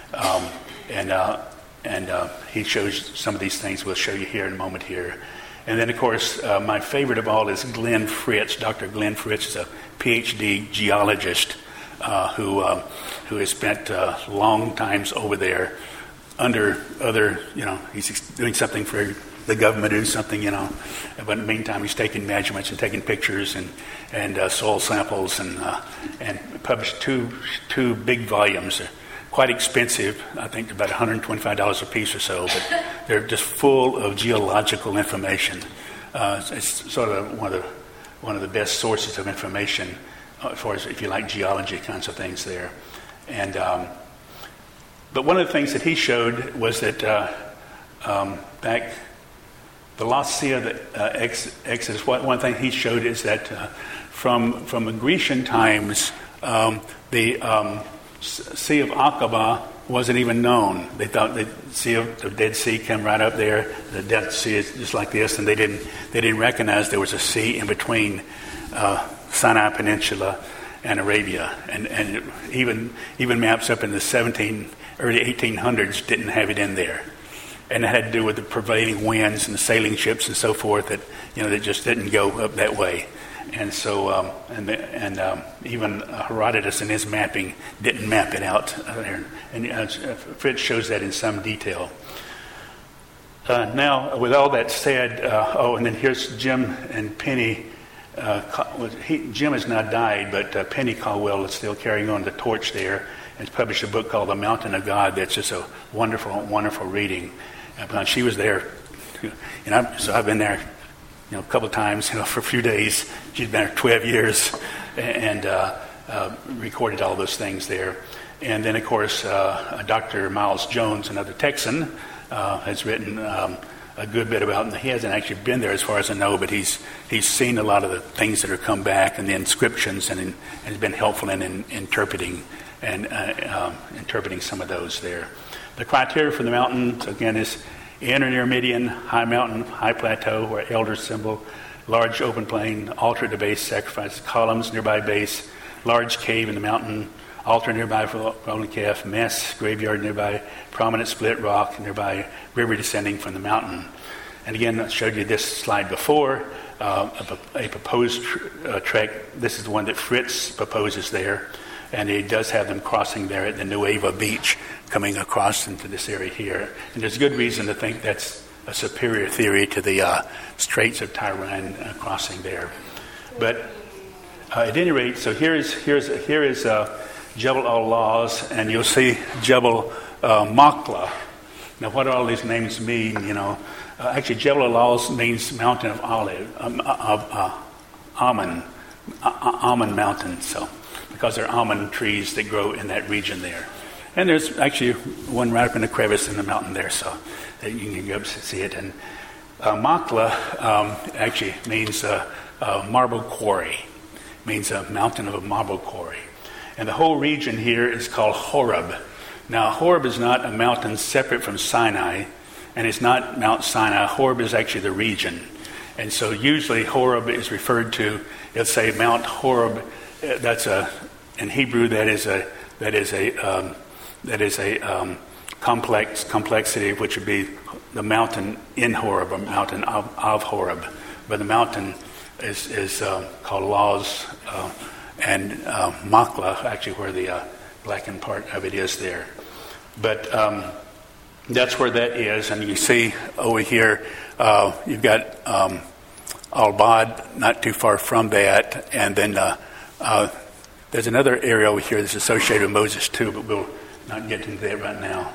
Speaker 1: and he shows some of these things. We'll show you here in a moment here. And then, of course, my favorite of all is Glenn Fritz. Dr. Glenn Fritz is a PhD geologist who has spent long times over there under other, he's doing something for the government, doing something, But in the meantime, he's taking measurements and taking pictures and soil samples and published two big volumes. They're quite expensive. I think about $125 a piece or so, but they're just full of geological information. It's sort of one of the best sources of information as far as if you like geology kinds of things there. And but one of the things that he showed was that back the Lost Sea of the Exodus. One thing he showed is that from the Grecian times, the Sea of Aqaba wasn't even known. They thought the Dead Sea came right up there. The Dead Sea is just like this, and they didn't recognize there was a sea in between Sinai Peninsula and Arabia. And even maps up in the early 1800s didn't have it in there. And it had to do with the prevailing winds and the sailing ships and so forth that just didn't go up that way. And so, even Herodotus in his mapping didn't map it out there. And Fritz shows that in some detail. Now, with all that said, and then here's Jim and Penny. Jim has now died, but Penny Caldwell is still carrying on the torch there and published a book called The Mountain of God. That's just a wonderful, wonderful reading. She was there, so I've been there a couple of times, for a few days. She's been there 12 years, and recorded all those things there. And then, of course, Dr. Miles Jones, another Texan, has written a good bit about it. He hasn't actually been there as far as I know, but he's seen a lot of the things that are come back and the inscriptions, and has been helpful in interpreting some of those there. The criteria for the mountains, again, is inner near median, high mountain, high plateau, or elder symbol, large open plain, altar at the base, sacrifice, columns nearby base, large cave in the mountain, altar nearby for golden calf, mess, graveyard nearby, prominent split rock nearby, river descending from the mountain. And again, I showed you this slide before, a proposed trek. This is the one that Fritz proposes there, and he does have them crossing there at the Nueva Beach, coming across into this area here. And there's good reason to think that's a superior theory to the Straits of Tiran crossing there. But at any rate, so here is Jebel al-Lawz, and you'll see Jebel Makla. Now, what do all these names mean? Actually, Jebel al-Lawz means mountain of olive, almond mountain. So, because there are almond trees that grow in that region there, and there's actually one right up in the crevice in the mountain there, so that you can go up to see it. And Makla actually means marble quarry, means a mountain of a marble quarry. And the whole region here is called Horeb. Now, Horeb is not a mountain separate from Sinai, and it's not Mount Sinai. Horeb is actually the region. And so usually Horeb is referred to, let's say Mount Horeb, in Hebrew that is a complexity, which would be the mountain in Horeb, or mountain of Horeb. But the mountain is called Lawz, and Makla, actually where the blackened part of it is there. But that's where that is. And you see over here, you've got Al-Bad, not too far from that. And then there's another area over here that's associated with Moses too, but we'll not get into that right now.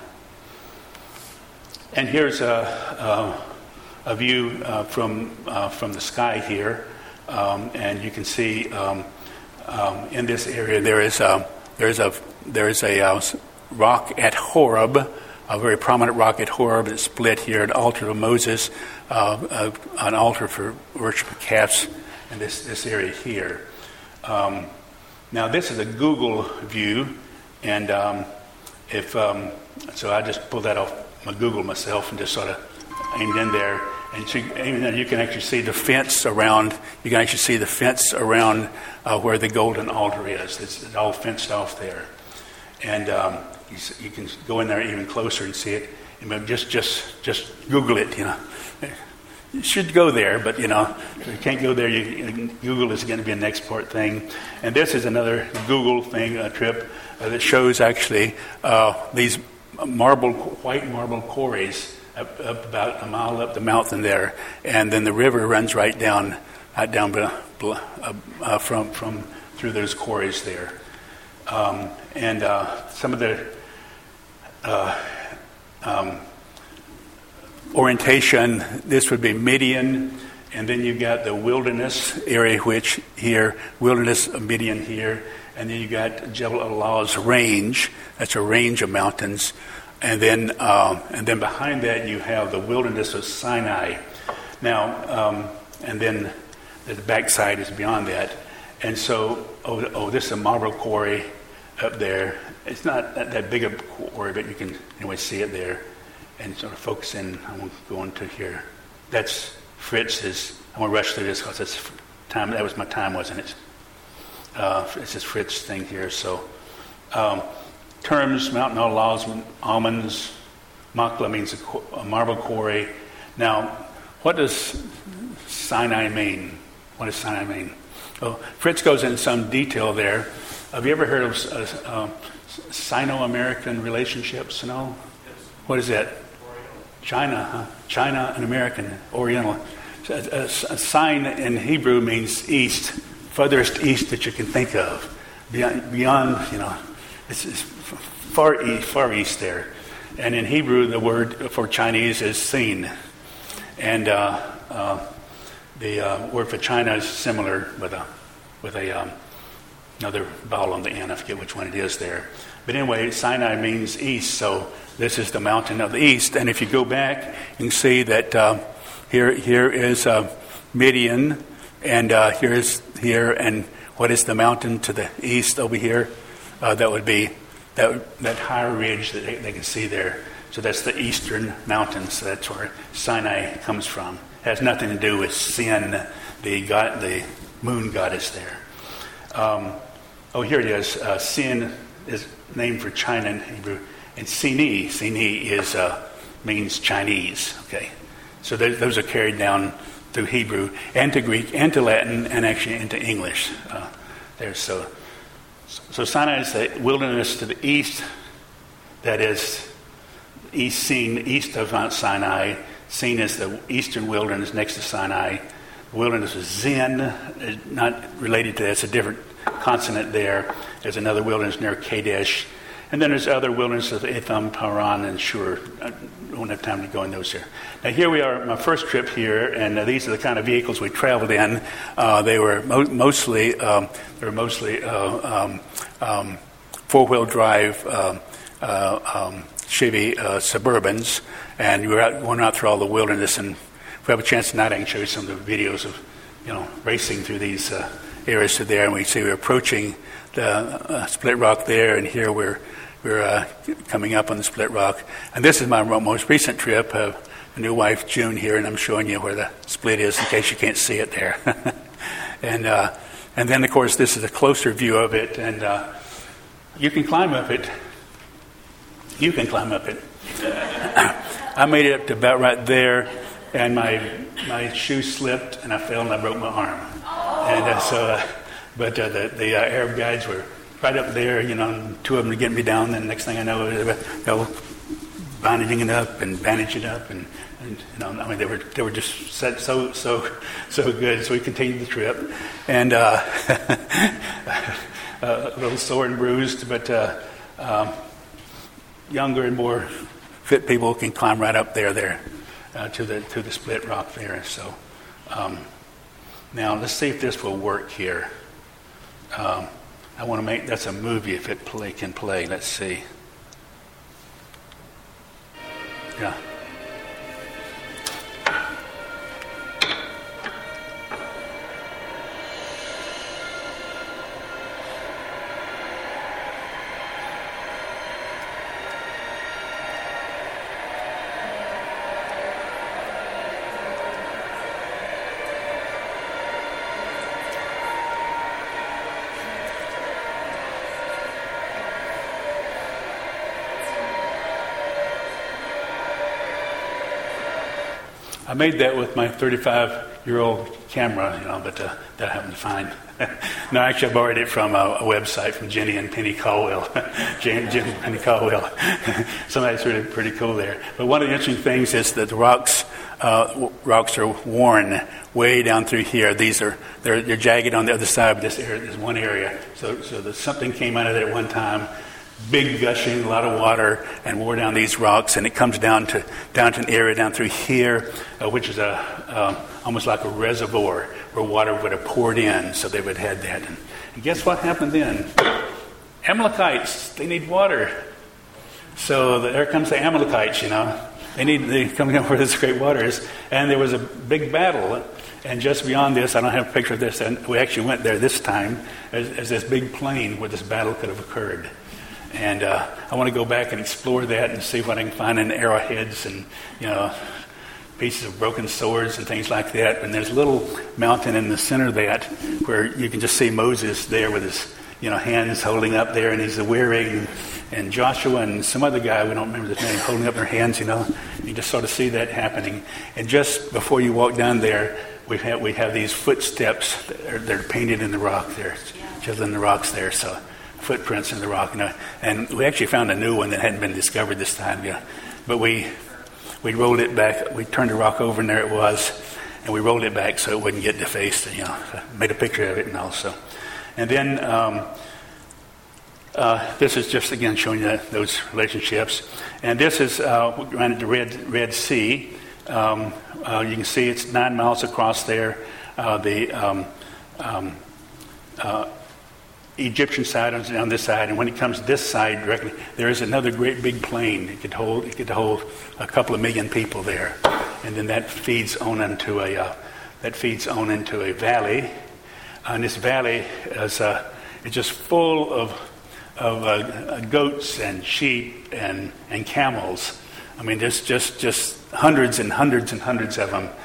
Speaker 1: And here's a view from the sky here. And you can see in this area there is a rock at Horeb, a very prominent rock at Horeb that's split here, an altar of Moses, an altar for worship of calves in this area here. Now this is a Google view, and so I just pulled that off my Google myself and just sort of aimed in there. And you can actually see the fence around. You can actually see the fence around where the golden altar is. It's all fenced off there, and you can go in there even closer and see it. And just Google it. You should go there, but if you can't go there, Google is going to be an export thing. And this is another Google thing, a trip that shows actually these white marble quarries. Up about a mile up the mountain there, and then the river runs right down from through those quarries there, and some of the orientation. This would be Midian, and then you've got the wilderness area, which here wilderness of Midian here, and then you got Jebel al-Lawz range. That's a range of mountains. And then behind that you have the wilderness of Sinai. Now, and then the backside is beyond that. And so, this is a marble quarry up there. It's not that big a quarry, but you can anyway see it there. And sort of focus in. I won't go into here. That's Fritz's. I won't rush through this because it's time. That was my time, wasn't it? It's this Fritz thing here. So. Terms, mountain al-Lawz, almonds, Makla means a marble quarry. Now, what does Sinai mean? What does Sinai mean? Well, Fritz goes in some detail there. Have you ever heard of Sino-American relationships? No? Yes. What is that? China, huh? China and American, Oriental. A sign in Hebrew means east, furthest east that you can think of. Beyond it's far east there. And in Hebrew, the word for Chinese is Sin. And the word for China is similar with a another vowel on the end. I forget which one it is there. But anyway, Sinai means east, so this is the mountain of the east. And if you go back, you can see that here is Midian, and here, and what is the mountain to the east over here? That would be that higher ridge that they can see there. So that's the eastern mountains. So that's where Sinai comes from. It has nothing to do with Sin, the moon goddess there. Here it is. Sin is named for China in Hebrew, and Sini means Chinese. Okay, so those are carried down through Hebrew and to Greek and to Latin and actually into English. There, so Sinai is the wilderness to the east. That is east of Mount Sinai. Sin is the eastern wilderness next to Sinai. The wilderness is Zin, not related to that. It's a different consonant there. There's another wilderness near Kadesh. And then there's other wildernesses of Etham, Paran, and Shur. I don't have time to go in those here. Now here we are, my first trip here, and these are the kind of vehicles we traveled in. They were mostly four-wheel drive Chevy Suburbans, and we were going out through all the wilderness. And if we have a chance tonight, I can show you some of the videos of racing through these areas to there. And we see we're approaching the Split Rock there, and here we're coming up on the Split Rock. And this is my most recent trip. A new wife, June, here, and I'm showing you where the split is in case you can't see it there. And then, of course, this is a closer view of it, and you can climb up it. You can climb up it. I made it up to about right there, and my shoe slipped, and I fell, and I broke my arm. And but the Arab guides were right up there, and two of them to get me down. And the next thing I know, they were bandaging it up, and they were just set so good. So we continued the trip, and a little sore and bruised, but younger and more fit people can climb right up there to the Split Rock there. So now let's see if this will work here. I want to make that's a movie if it can play. Let's see. Yeah. I made that with my 35-year-old camera, but that I happened to find. No, actually, I borrowed it from a website from Jenny and Penny Caldwell. Jenny and Penny Caldwell. Somebody's really pretty cool there. But one of the interesting things is that the rocks are worn way down through here. They're jagged on the other side, but this area is one area. So something came out of there at one time. Big gushing, a lot of water, and wore down these rocks, and it comes down to an area down through here, which is almost like a reservoir where water would have poured in, so they would have had that. And guess what happened then? Amalekites, they need water. So there comes the Amalekites, They come in where this great water is, and there was a big battle. And just beyond this, I don't have a picture of this, and we actually went there this time as this big plain where this battle could have occurred. And I want to go back and explore that and see what I can find in arrowheads and, pieces of broken swords and things like that. And there's a little mountain in the center of that where you can just see Moses there with his, hands holding up there, and he's wearing, and Joshua and some other guy, we don't remember his name, holding up their hands, You just sort of see that happening. And just before you walk down there, we have these footsteps that are painted in the rock there, chiseled in the rocks there. So footprints in the rock, and we actually found a new one that hadn't been discovered this time, But we rolled it back. We turned the rock over, and there it was, and we rolled it back so it wouldn't get defaced. Made a picture of it, and also, and then this is just again showing you those relationships, and this is around the Red Sea. You can see it's 9 miles across there. Egyptian side on this side, and when it comes to this side directly, there is another great big plain. It could hold a couple of million people there, and then that feeds on into a valley, and this valley is just full of goats and sheep and camels. I mean, there's just hundreds and hundreds and hundreds of them,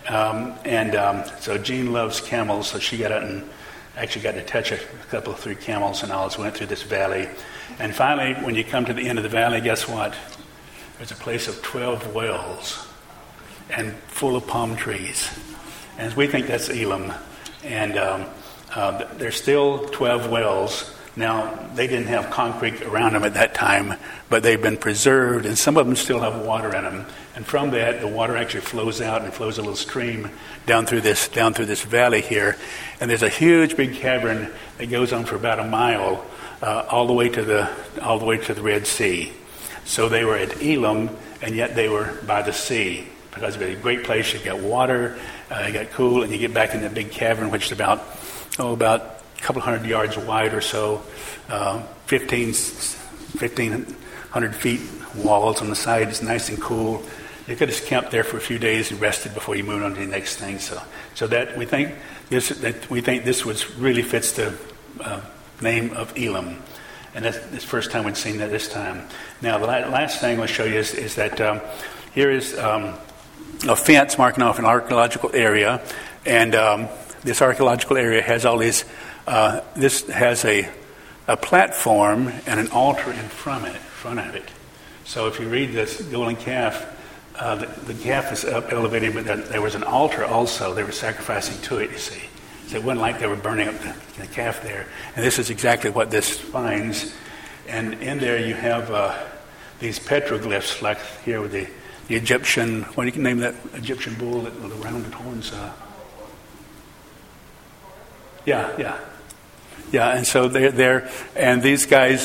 Speaker 1: so Jean loves camels, so she got out and actually got to touch a couple of 3 camels and all as we went through this valley. And finally, when you come to the end of the valley, guess what? There's a place of 12 wells and full of palm trees. And we think that's Elim. And there's still 12 wells. Now, they didn't have concrete around them at that time, but they've been preserved, and some of them still have water in them. And from that, the water actually flows out and flows a little stream down through this valley here. And there's a huge, big cavern that goes on for about a mile, all the way to the Red Sea. So they were at Elim, and yet they were by the sea, because it's a great place. You got water, you got cool, and you get back in that big cavern, which is about a couple hundred yards wide or so, 1,500 feet walls on the side. It's nice and cool. You could have camped there for a few days and rested before you moved on to the next thing. So that we think this was really fits the name of Elim, and that's the first time we'd seen that this time. Now the last thing I'll show you is that here is a fence marking off an archaeological area, and this archaeological area has all these. This has a platform and an altar in front of it. So if you read this golden calf, the calf is up elevated, but there was an altar also. They were sacrificing to it, you see. So it wasn't like they were burning up the calf there. And this is exactly what this finds. And in there you have these petroglyphs, like here with the Egyptian, what do you name that Egyptian bull with the rounded horns? Yeah, and so they're there, and this guy's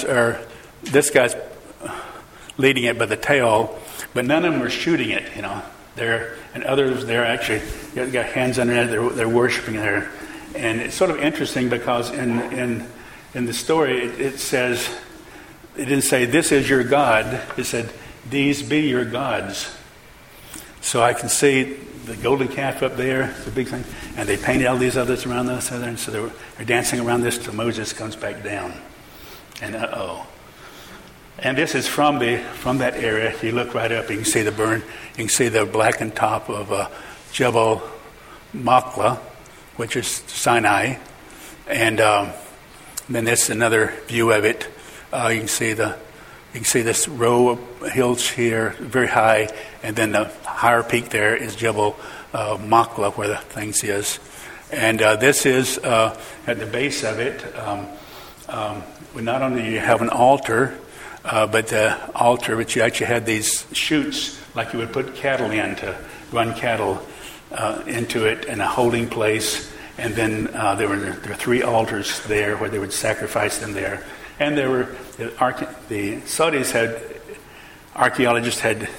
Speaker 1: leading it by the tail, but none of them are shooting it, and others, they're actually, got hands under it, they're worshiping there. And it's sort of interesting because in the story, it says, it didn't say, this is your God, it said, these be your gods. So I can see the golden calf up there, the big thing, and they painted all these others around this, and so they're dancing around this till Moses comes back down. And and this is from that area. You look right up, you can see the burn, you can see the blackened top of Jebel Makla, which is Sinai, and then this another view of it. You can see this row of hills here, very high, and then the higher peak there is Jebel Makla, where the things is. And this is, at the base of it, not only do you have an altar, but you actually had these chutes, like you would put cattle in to run cattle into it, in a holding place. And then there were 3 altars there where they would sacrifice them there. And there were the Saudis archaeologists had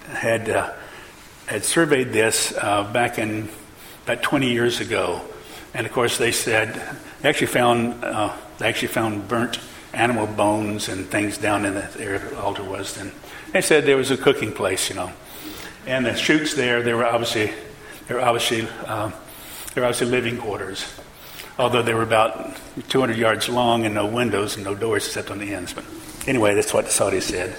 Speaker 1: surveyed this back in about 20 years ago, and of course they said they actually found burnt animal bones and things down in the area where the altar was. And they said there was a cooking place, and the chutes there they were obviously living quarters. Although they were about 200 yards long and no windows and no doors except on the ends. But anyway, that's what the Saudis said.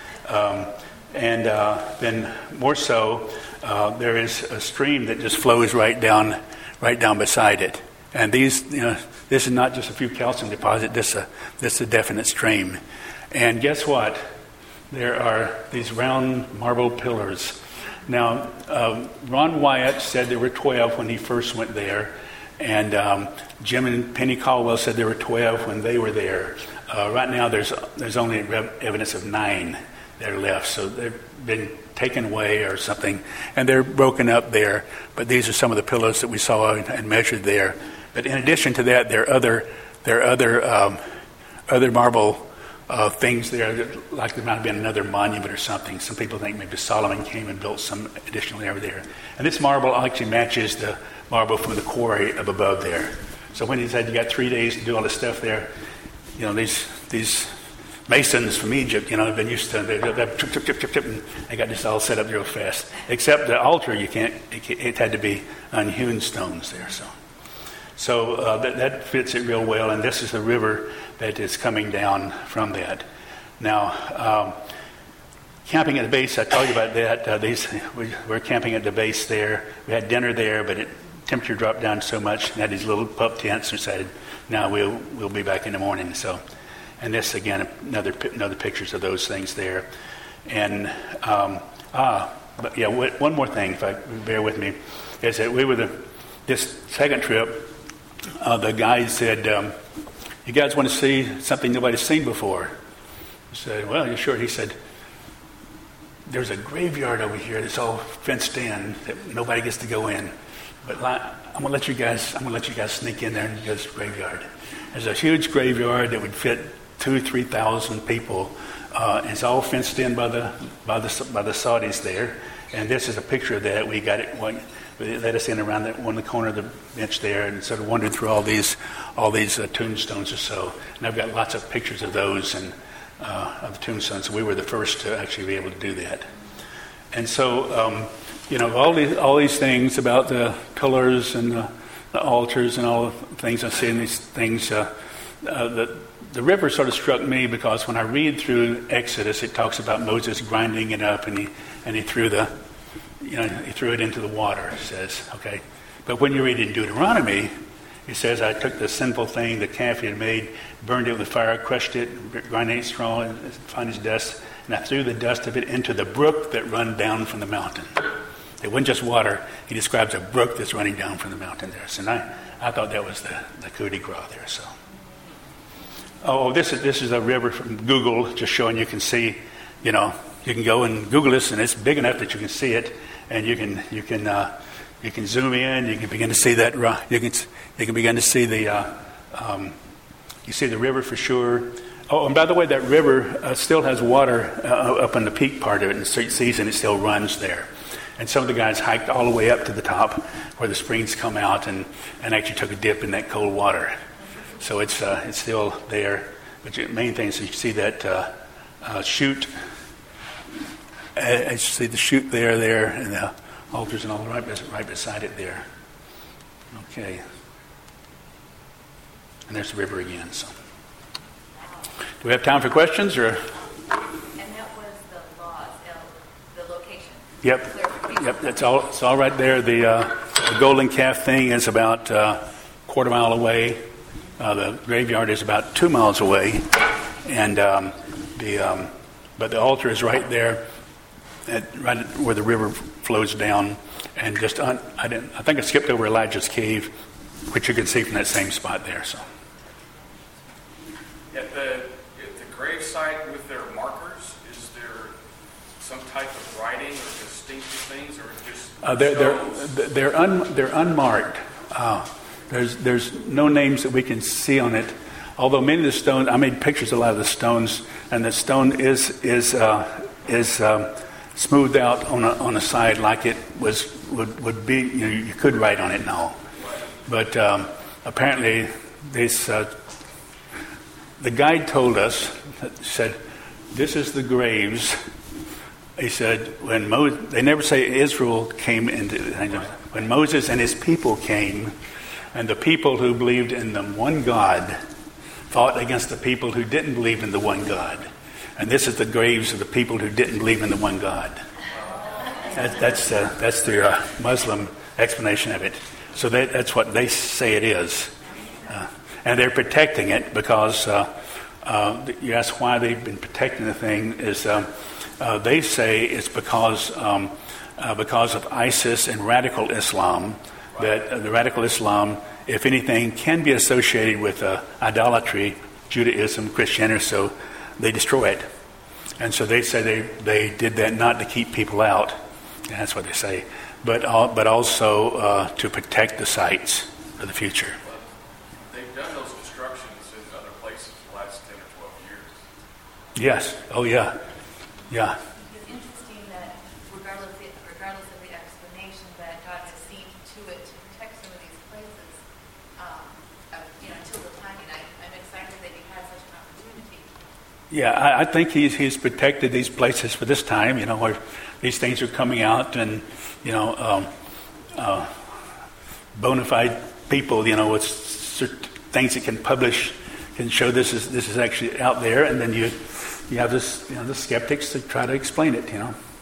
Speaker 1: Then more so, there is a stream that just flows right down beside it. And these, this is not just a few calcium deposits. This is a definite stream. And guess what? There are these round marble pillars. Now, Ron Wyatt said there were 12 when he first went there. And Jim and Penny Caldwell said there were 12 when they were there. Right now, there's only evidence of 9 that are left, so they've been taken away or something, and they're broken up there. But these are some of the pillars that we saw and measured there. But in addition to that, there are other marble things there, like there might have been another monument or something. Some people think maybe Solomon came and built some additional area there. And this marble actually matches the marble from the quarry up above there. So when he said you got 3 days to do all this stuff there, these masons from Egypt, have been used to it. And they got this all set up real fast. Except the altar, it had to be unhewn stones there. So that fits it real well. And this is the river that is coming down from that. Now, camping at the base, I told you about that. We're camping at the base there. We had dinner there, but temperature dropped down so much. We had these little pup tents. We decided, now we'll be back in the morning. So, and this again, another pictures of those things there. And but yeah, one more thing, if I bear with me, is that this second trip. The guide said, "You guys want to see something nobody's seen before?" I said, "Well, you sure?" He said, "There's a graveyard over here that's all fenced in that nobody gets to go in. But I'm gonna let you guys sneak in there and go to this graveyard. There's a huge graveyard that would fit 2,000-3,000 people. And it's all fenced in by the Saudis there. And this is a picture of that. We got it. They let us in around the corner of the bench there, and sort of wandered through all these tombstones or so. And I've got lots of pictures of those and of the tombstones. So we were the first to actually be able to do that. And so, all these things about the pillars and the altars and all the things I see in these things. The river sort of struck me because when I read through Exodus, it talks about Moses grinding it up, and he threw he threw it into the water. It says, okay, but when you read in Deuteronomy, it says, "I took the sinful thing, the calf he had made, burned it with fire, crushed it, grinded it straw, and fine as dust, and I threw the dust of it into the brook that run down from the mountain." It wasn't just water. He describes a brook that's running down from the mountain there. So I thought that was the coup de grace there. So. Oh, this is a river from Google, just showing you can see, you can go and Google this, and it's big enough that you can see it, and you can zoom in, you can begin to see that, you can begin to see you see the river for sure. Oh, and by the way, that river still has water up in the peak part of it. In the season, it still runs there. And some of the guys hiked all the way up to the top where the springs come out and actually took a dip in that cold water. So it's still there. But the main thing is you see that chute. You see the chute there, and the altars and all right beside it there. Okay. And there's the river again. So, do we have time for questions or?
Speaker 2: And that was the laws, the location.
Speaker 1: Yep. It's all right there. The golden calf thing is about a quarter mile away. The graveyard is about 2 miles away, and but the altar is right there, right where the river flows down. And just I think I skipped over Elijah's cave, which you can see from that same spot there. So
Speaker 3: at the grave site with their markers, is there some type of writing or distinctive things, or just
Speaker 1: they're unmarked. There's no names that we can see on it, although many of the stones, I made pictures of a lot of the stones, and the stone is smoothed out on the side like it would be. You could write on it and all, but apparently the guide told us, said, "This is the graves." He said, when they never say Israel came into, when Moses and his people came. And the people who believed in the one God fought against the people who didn't believe in the one God. And this is the graves of the people who didn't believe in the one God. That's the Muslim explanation of it. So that's what they say it is. And they're protecting it because you ask why they've been protecting the thing is they say it's because of ISIS and radical Islam. That the radical Islam, if anything, can be associated with idolatry, Judaism, Christianity, so they destroy it. And so they say they did that not to keep people out, and that's what they say, but also to protect the sites for the future.
Speaker 3: They've done those constructions in other places the last 10 or 12 years.
Speaker 1: Yes. Oh, yeah. Yeah.
Speaker 2: It's interesting that regardless of the explanation that God has seen to it to protect some of these places,
Speaker 1: Yeah, I think he's protected these places for this time, where these things are coming out, and bona fide people, with certain things that can publish, can show this is actually out there, and then you have this, the skeptics to try to explain it,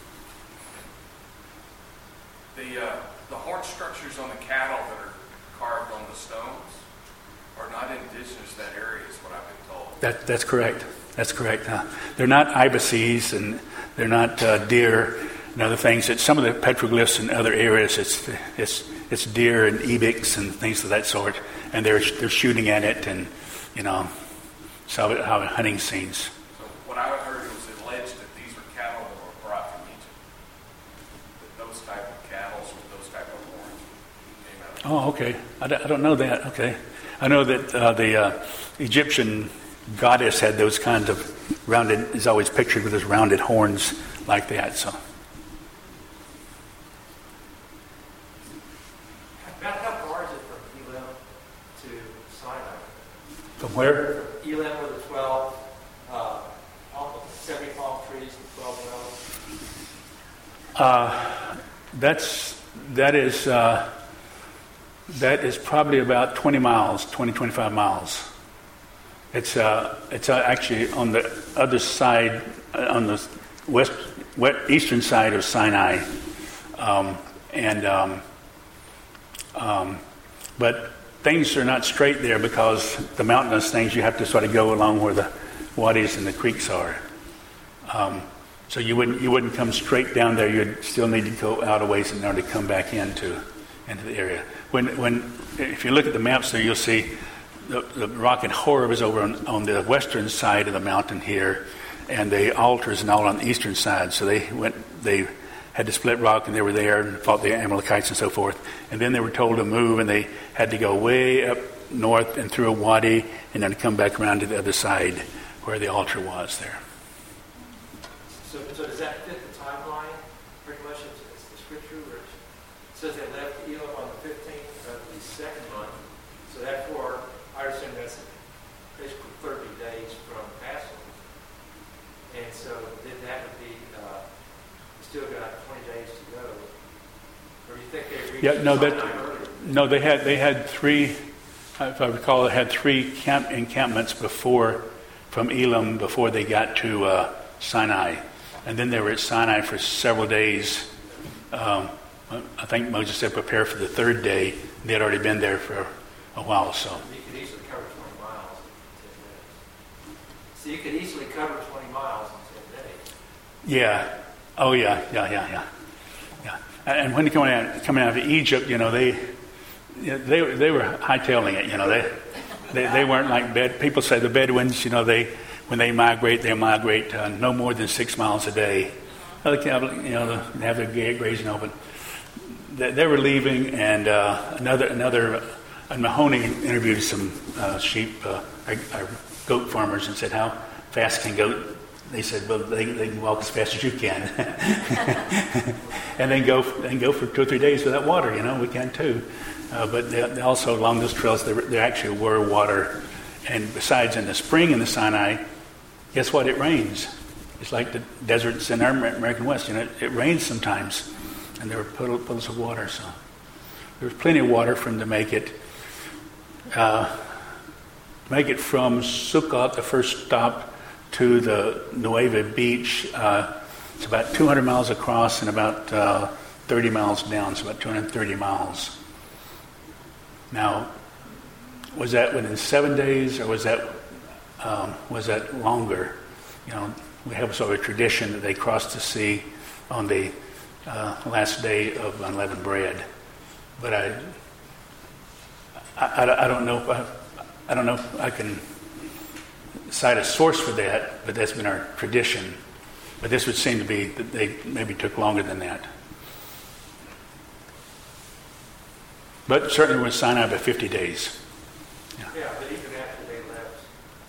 Speaker 3: The horn structures on the cattle that are carved on the stones are not indigenous to that area, is what I've been told.
Speaker 1: That's correct. That's correct. They're not ibises, and they're not deer and other things. It's some of the petroglyphs in other areas. It's deer and ibex and things of that sort, and they're shooting at it, and so how hunting scenes.
Speaker 3: So what I heard, it was alleged that these were cattle that were brought from Egypt. That those type of cattle with those type of horns came out.
Speaker 1: Oh, okay. I don't know that. Okay, I know that the Egyptian goddess had those kinds of rounded, is always pictured with those rounded horns like that. So.
Speaker 4: About how far is it from Elim to Sinai?
Speaker 1: From where?
Speaker 4: From Elim were the 12, 70 palm trees, the 12 wells? That is probably about 25 miles. It's actually on the other side, on the eastern side of Sinai, but things are not straight there because the mountainous things, you have to sort of go along where the wadis and the creeks are. So you wouldn't come straight down there. You'd still need to go out a ways in order to come back into the area. If you look at the maps there, you'll see the rock at Horeb is over on the western side of the mountain here, and the altars and all on the eastern side. So they had to split rock, and they were there and fought the Amalekites and so forth. And then they were told to move, and they had to go way up north and through a wadi, and then come back around to the other side where the altar was there. So does that fit the timeline pretty much? It's the scripture where it says they left Elim on the 15th of the second month. So therefore, I assume that's basically 30 days from Passover. And so then that would be, still got 20 days to go. Or do you think they reached earlier?
Speaker 1: No, they had three, if I recall, they had three encampments from Elim before they got to Sinai. And then they were at Sinai for several days. I think Moses said prepare for the third day. They had already been there for a while, so.
Speaker 4: You could easily cover 20 miles in 10 days. So you could easily cover 20 miles in 10 days.
Speaker 1: Yeah. Oh, yeah. And when coming out of Egypt, they were hightailing it. They weren't like people say the Bedouins. When they migrate no more than 6 miles a day. They have their grazing open. They were leaving, and and Mahoney interviewed some goat farmers and said, how fast can goat? They said, well, they can walk as fast as you can. And then go for 2 or 3 days without water, we can too. But they also along those trails, there actually were water. And besides, in the spring in the Sinai, guess what? It rains. It's like the deserts in our American West. It rains sometimes. And there were puddles of water. So there was plenty of water for them to make it. From Sukkot, the first stop, to the Nueva Beach. It's about 200 miles across and about 30 miles down, so about 230 miles. Now, was that within 7 days, or was that longer? We have sort of a tradition that they crossed the sea on the last day of unleavened bread, but I don't know. I don't know if I can cite a source for that, but that's been our tradition. But this would seem to be that they maybe took longer than that. But certainly with Sinai by 50 days.
Speaker 4: Yeah, but even after they left,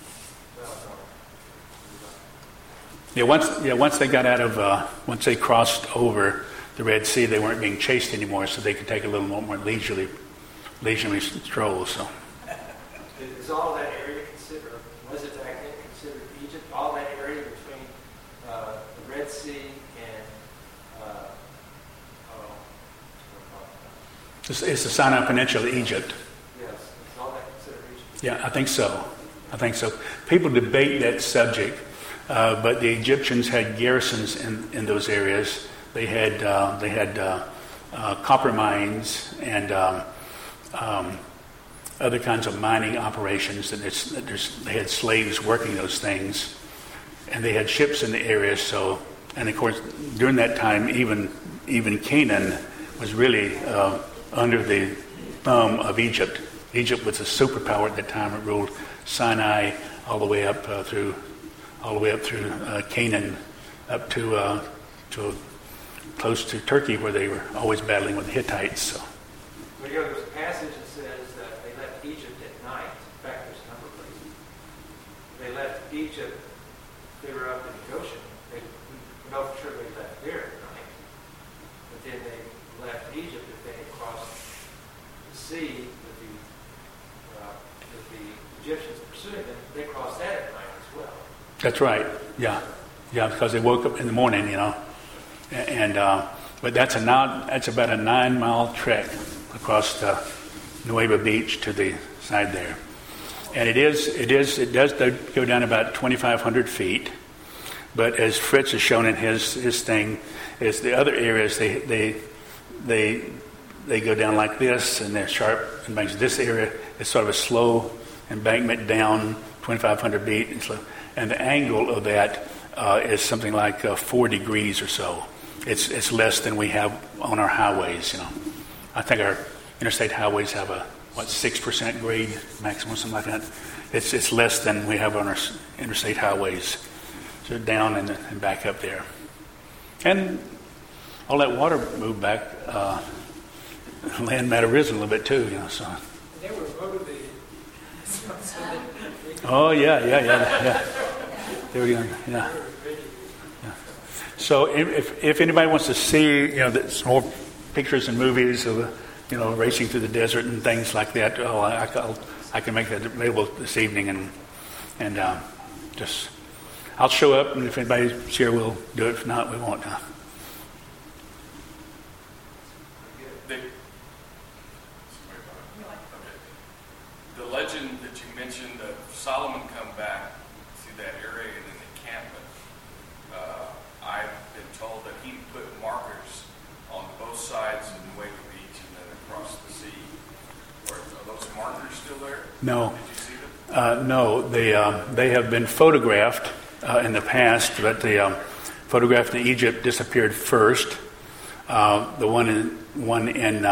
Speaker 1: once they got out of, once they crossed over the Red Sea, they weren't being chased anymore, so they could take a little more leisurely stroll. So.
Speaker 4: Is all that area considered? Was it back then considered Egypt? All that
Speaker 1: It's the Sinai Peninsula, Egypt.
Speaker 5: Yes. Is all that considered Egypt?
Speaker 1: Yeah, I think so. People debate that subject, but the Egyptians had garrisons in those areas. They had copper mines and other kinds of mining operations. And they had slaves working those things, and they had ships in the area. So, and of course, during that time, even Canaan was really under the thumb of Egypt. Egypt was a superpower at that time. It ruled Sinai all the way up through Canaan, up to close to Turkey, where they were always battling with the Hittites. So.
Speaker 5: Well, there's a passage that says that they left Egypt at night. In fact, there's a number of places. They left Egypt. They were up in Goshen. We know for sure they left there at night. But then they left Egypt if they had crossed the sea with the Egyptians pursuing them. They crossed that at night as well.
Speaker 1: That's right. Yeah, because they woke up in the morning, and but that's about a 9-mile trek across the Nueva Beach to the side there, and it does go down about 2,500 feet. But as Fritz has shown in his thing, is the other areas they go down like this, and they're sharp embankments. This area is sort of a slow embankment down 2,500 feet, and the angle of that is something like 4 degrees or so. It's less than we have on our highways. I think our interstate highways have a 6% grade maximum, something like that. It's less than we have on our interstate highways. So down and back up there, and all that water moved back. Land might have risen a little bit too, So.
Speaker 5: They were motivated.
Speaker 1: Oh yeah. They were young, yeah. So if anybody wants to see, some more pictures and movies of, racing through the desert and things like that, I can make that available this evening, and just I'll show up, and if anybody's here, we'll do it. If not, we won't.
Speaker 3: The legend that you mentioned of Solomon come back through that area in an encampment, I've been told that he put markers on both sides of Nueva Beach and then across the sea. Are those markers still there?
Speaker 1: No.
Speaker 3: Did you see them?
Speaker 1: No, they have been photographed in the past, but the photograph in Egypt disappeared first. The one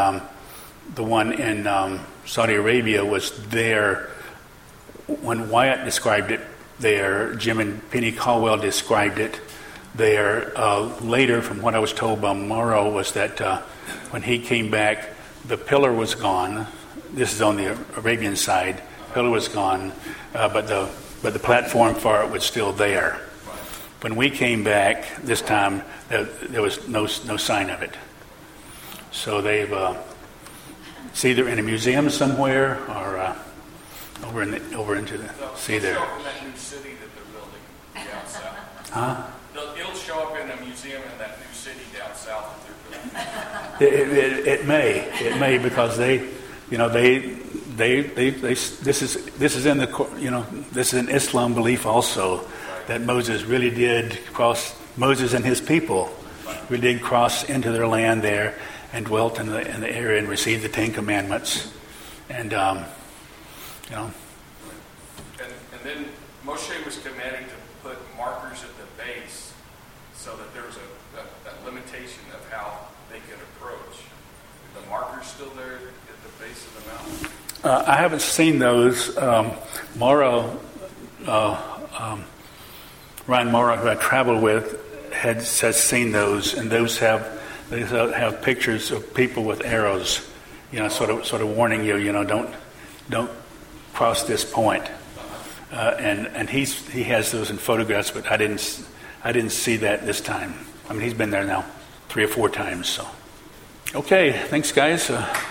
Speaker 1: in Saudi Arabia was there when Wyatt described it there. Jim and Penny Caldwell described it there. Later, from what I was told by Morrow, was that when he came back, the pillar was gone. This is on the Arabian side. Pillar was gone, but the platform for it was still there. When we came back this time, there was no sign of it. So they've it's either in a museum somewhere or over into the sea there.
Speaker 3: It'll show up in that new city that they're building down south.
Speaker 1: Huh?
Speaker 3: It'll show up in a museum in that new city down south that they're building.
Speaker 1: It may because this is in the this is an Islam belief also, that Moses really did cross. Moses and his people really did cross into their land there and dwelt in the area and received the 10 Commandments, and
Speaker 3: And then Moshe was commanding to put markers at the base so that there was a limitation of how they could approach. Are the markers still there at the base of the mountain?
Speaker 1: I haven't seen those. Ryan Morrow, who I traveled with, has seen those, and those have pictures of people with arrows, sort of warning you, don't cross this point. And he has those in photographs, but I didn't see that this time. I mean, he's been there now 3 or 4 times. So, okay, thanks, guys.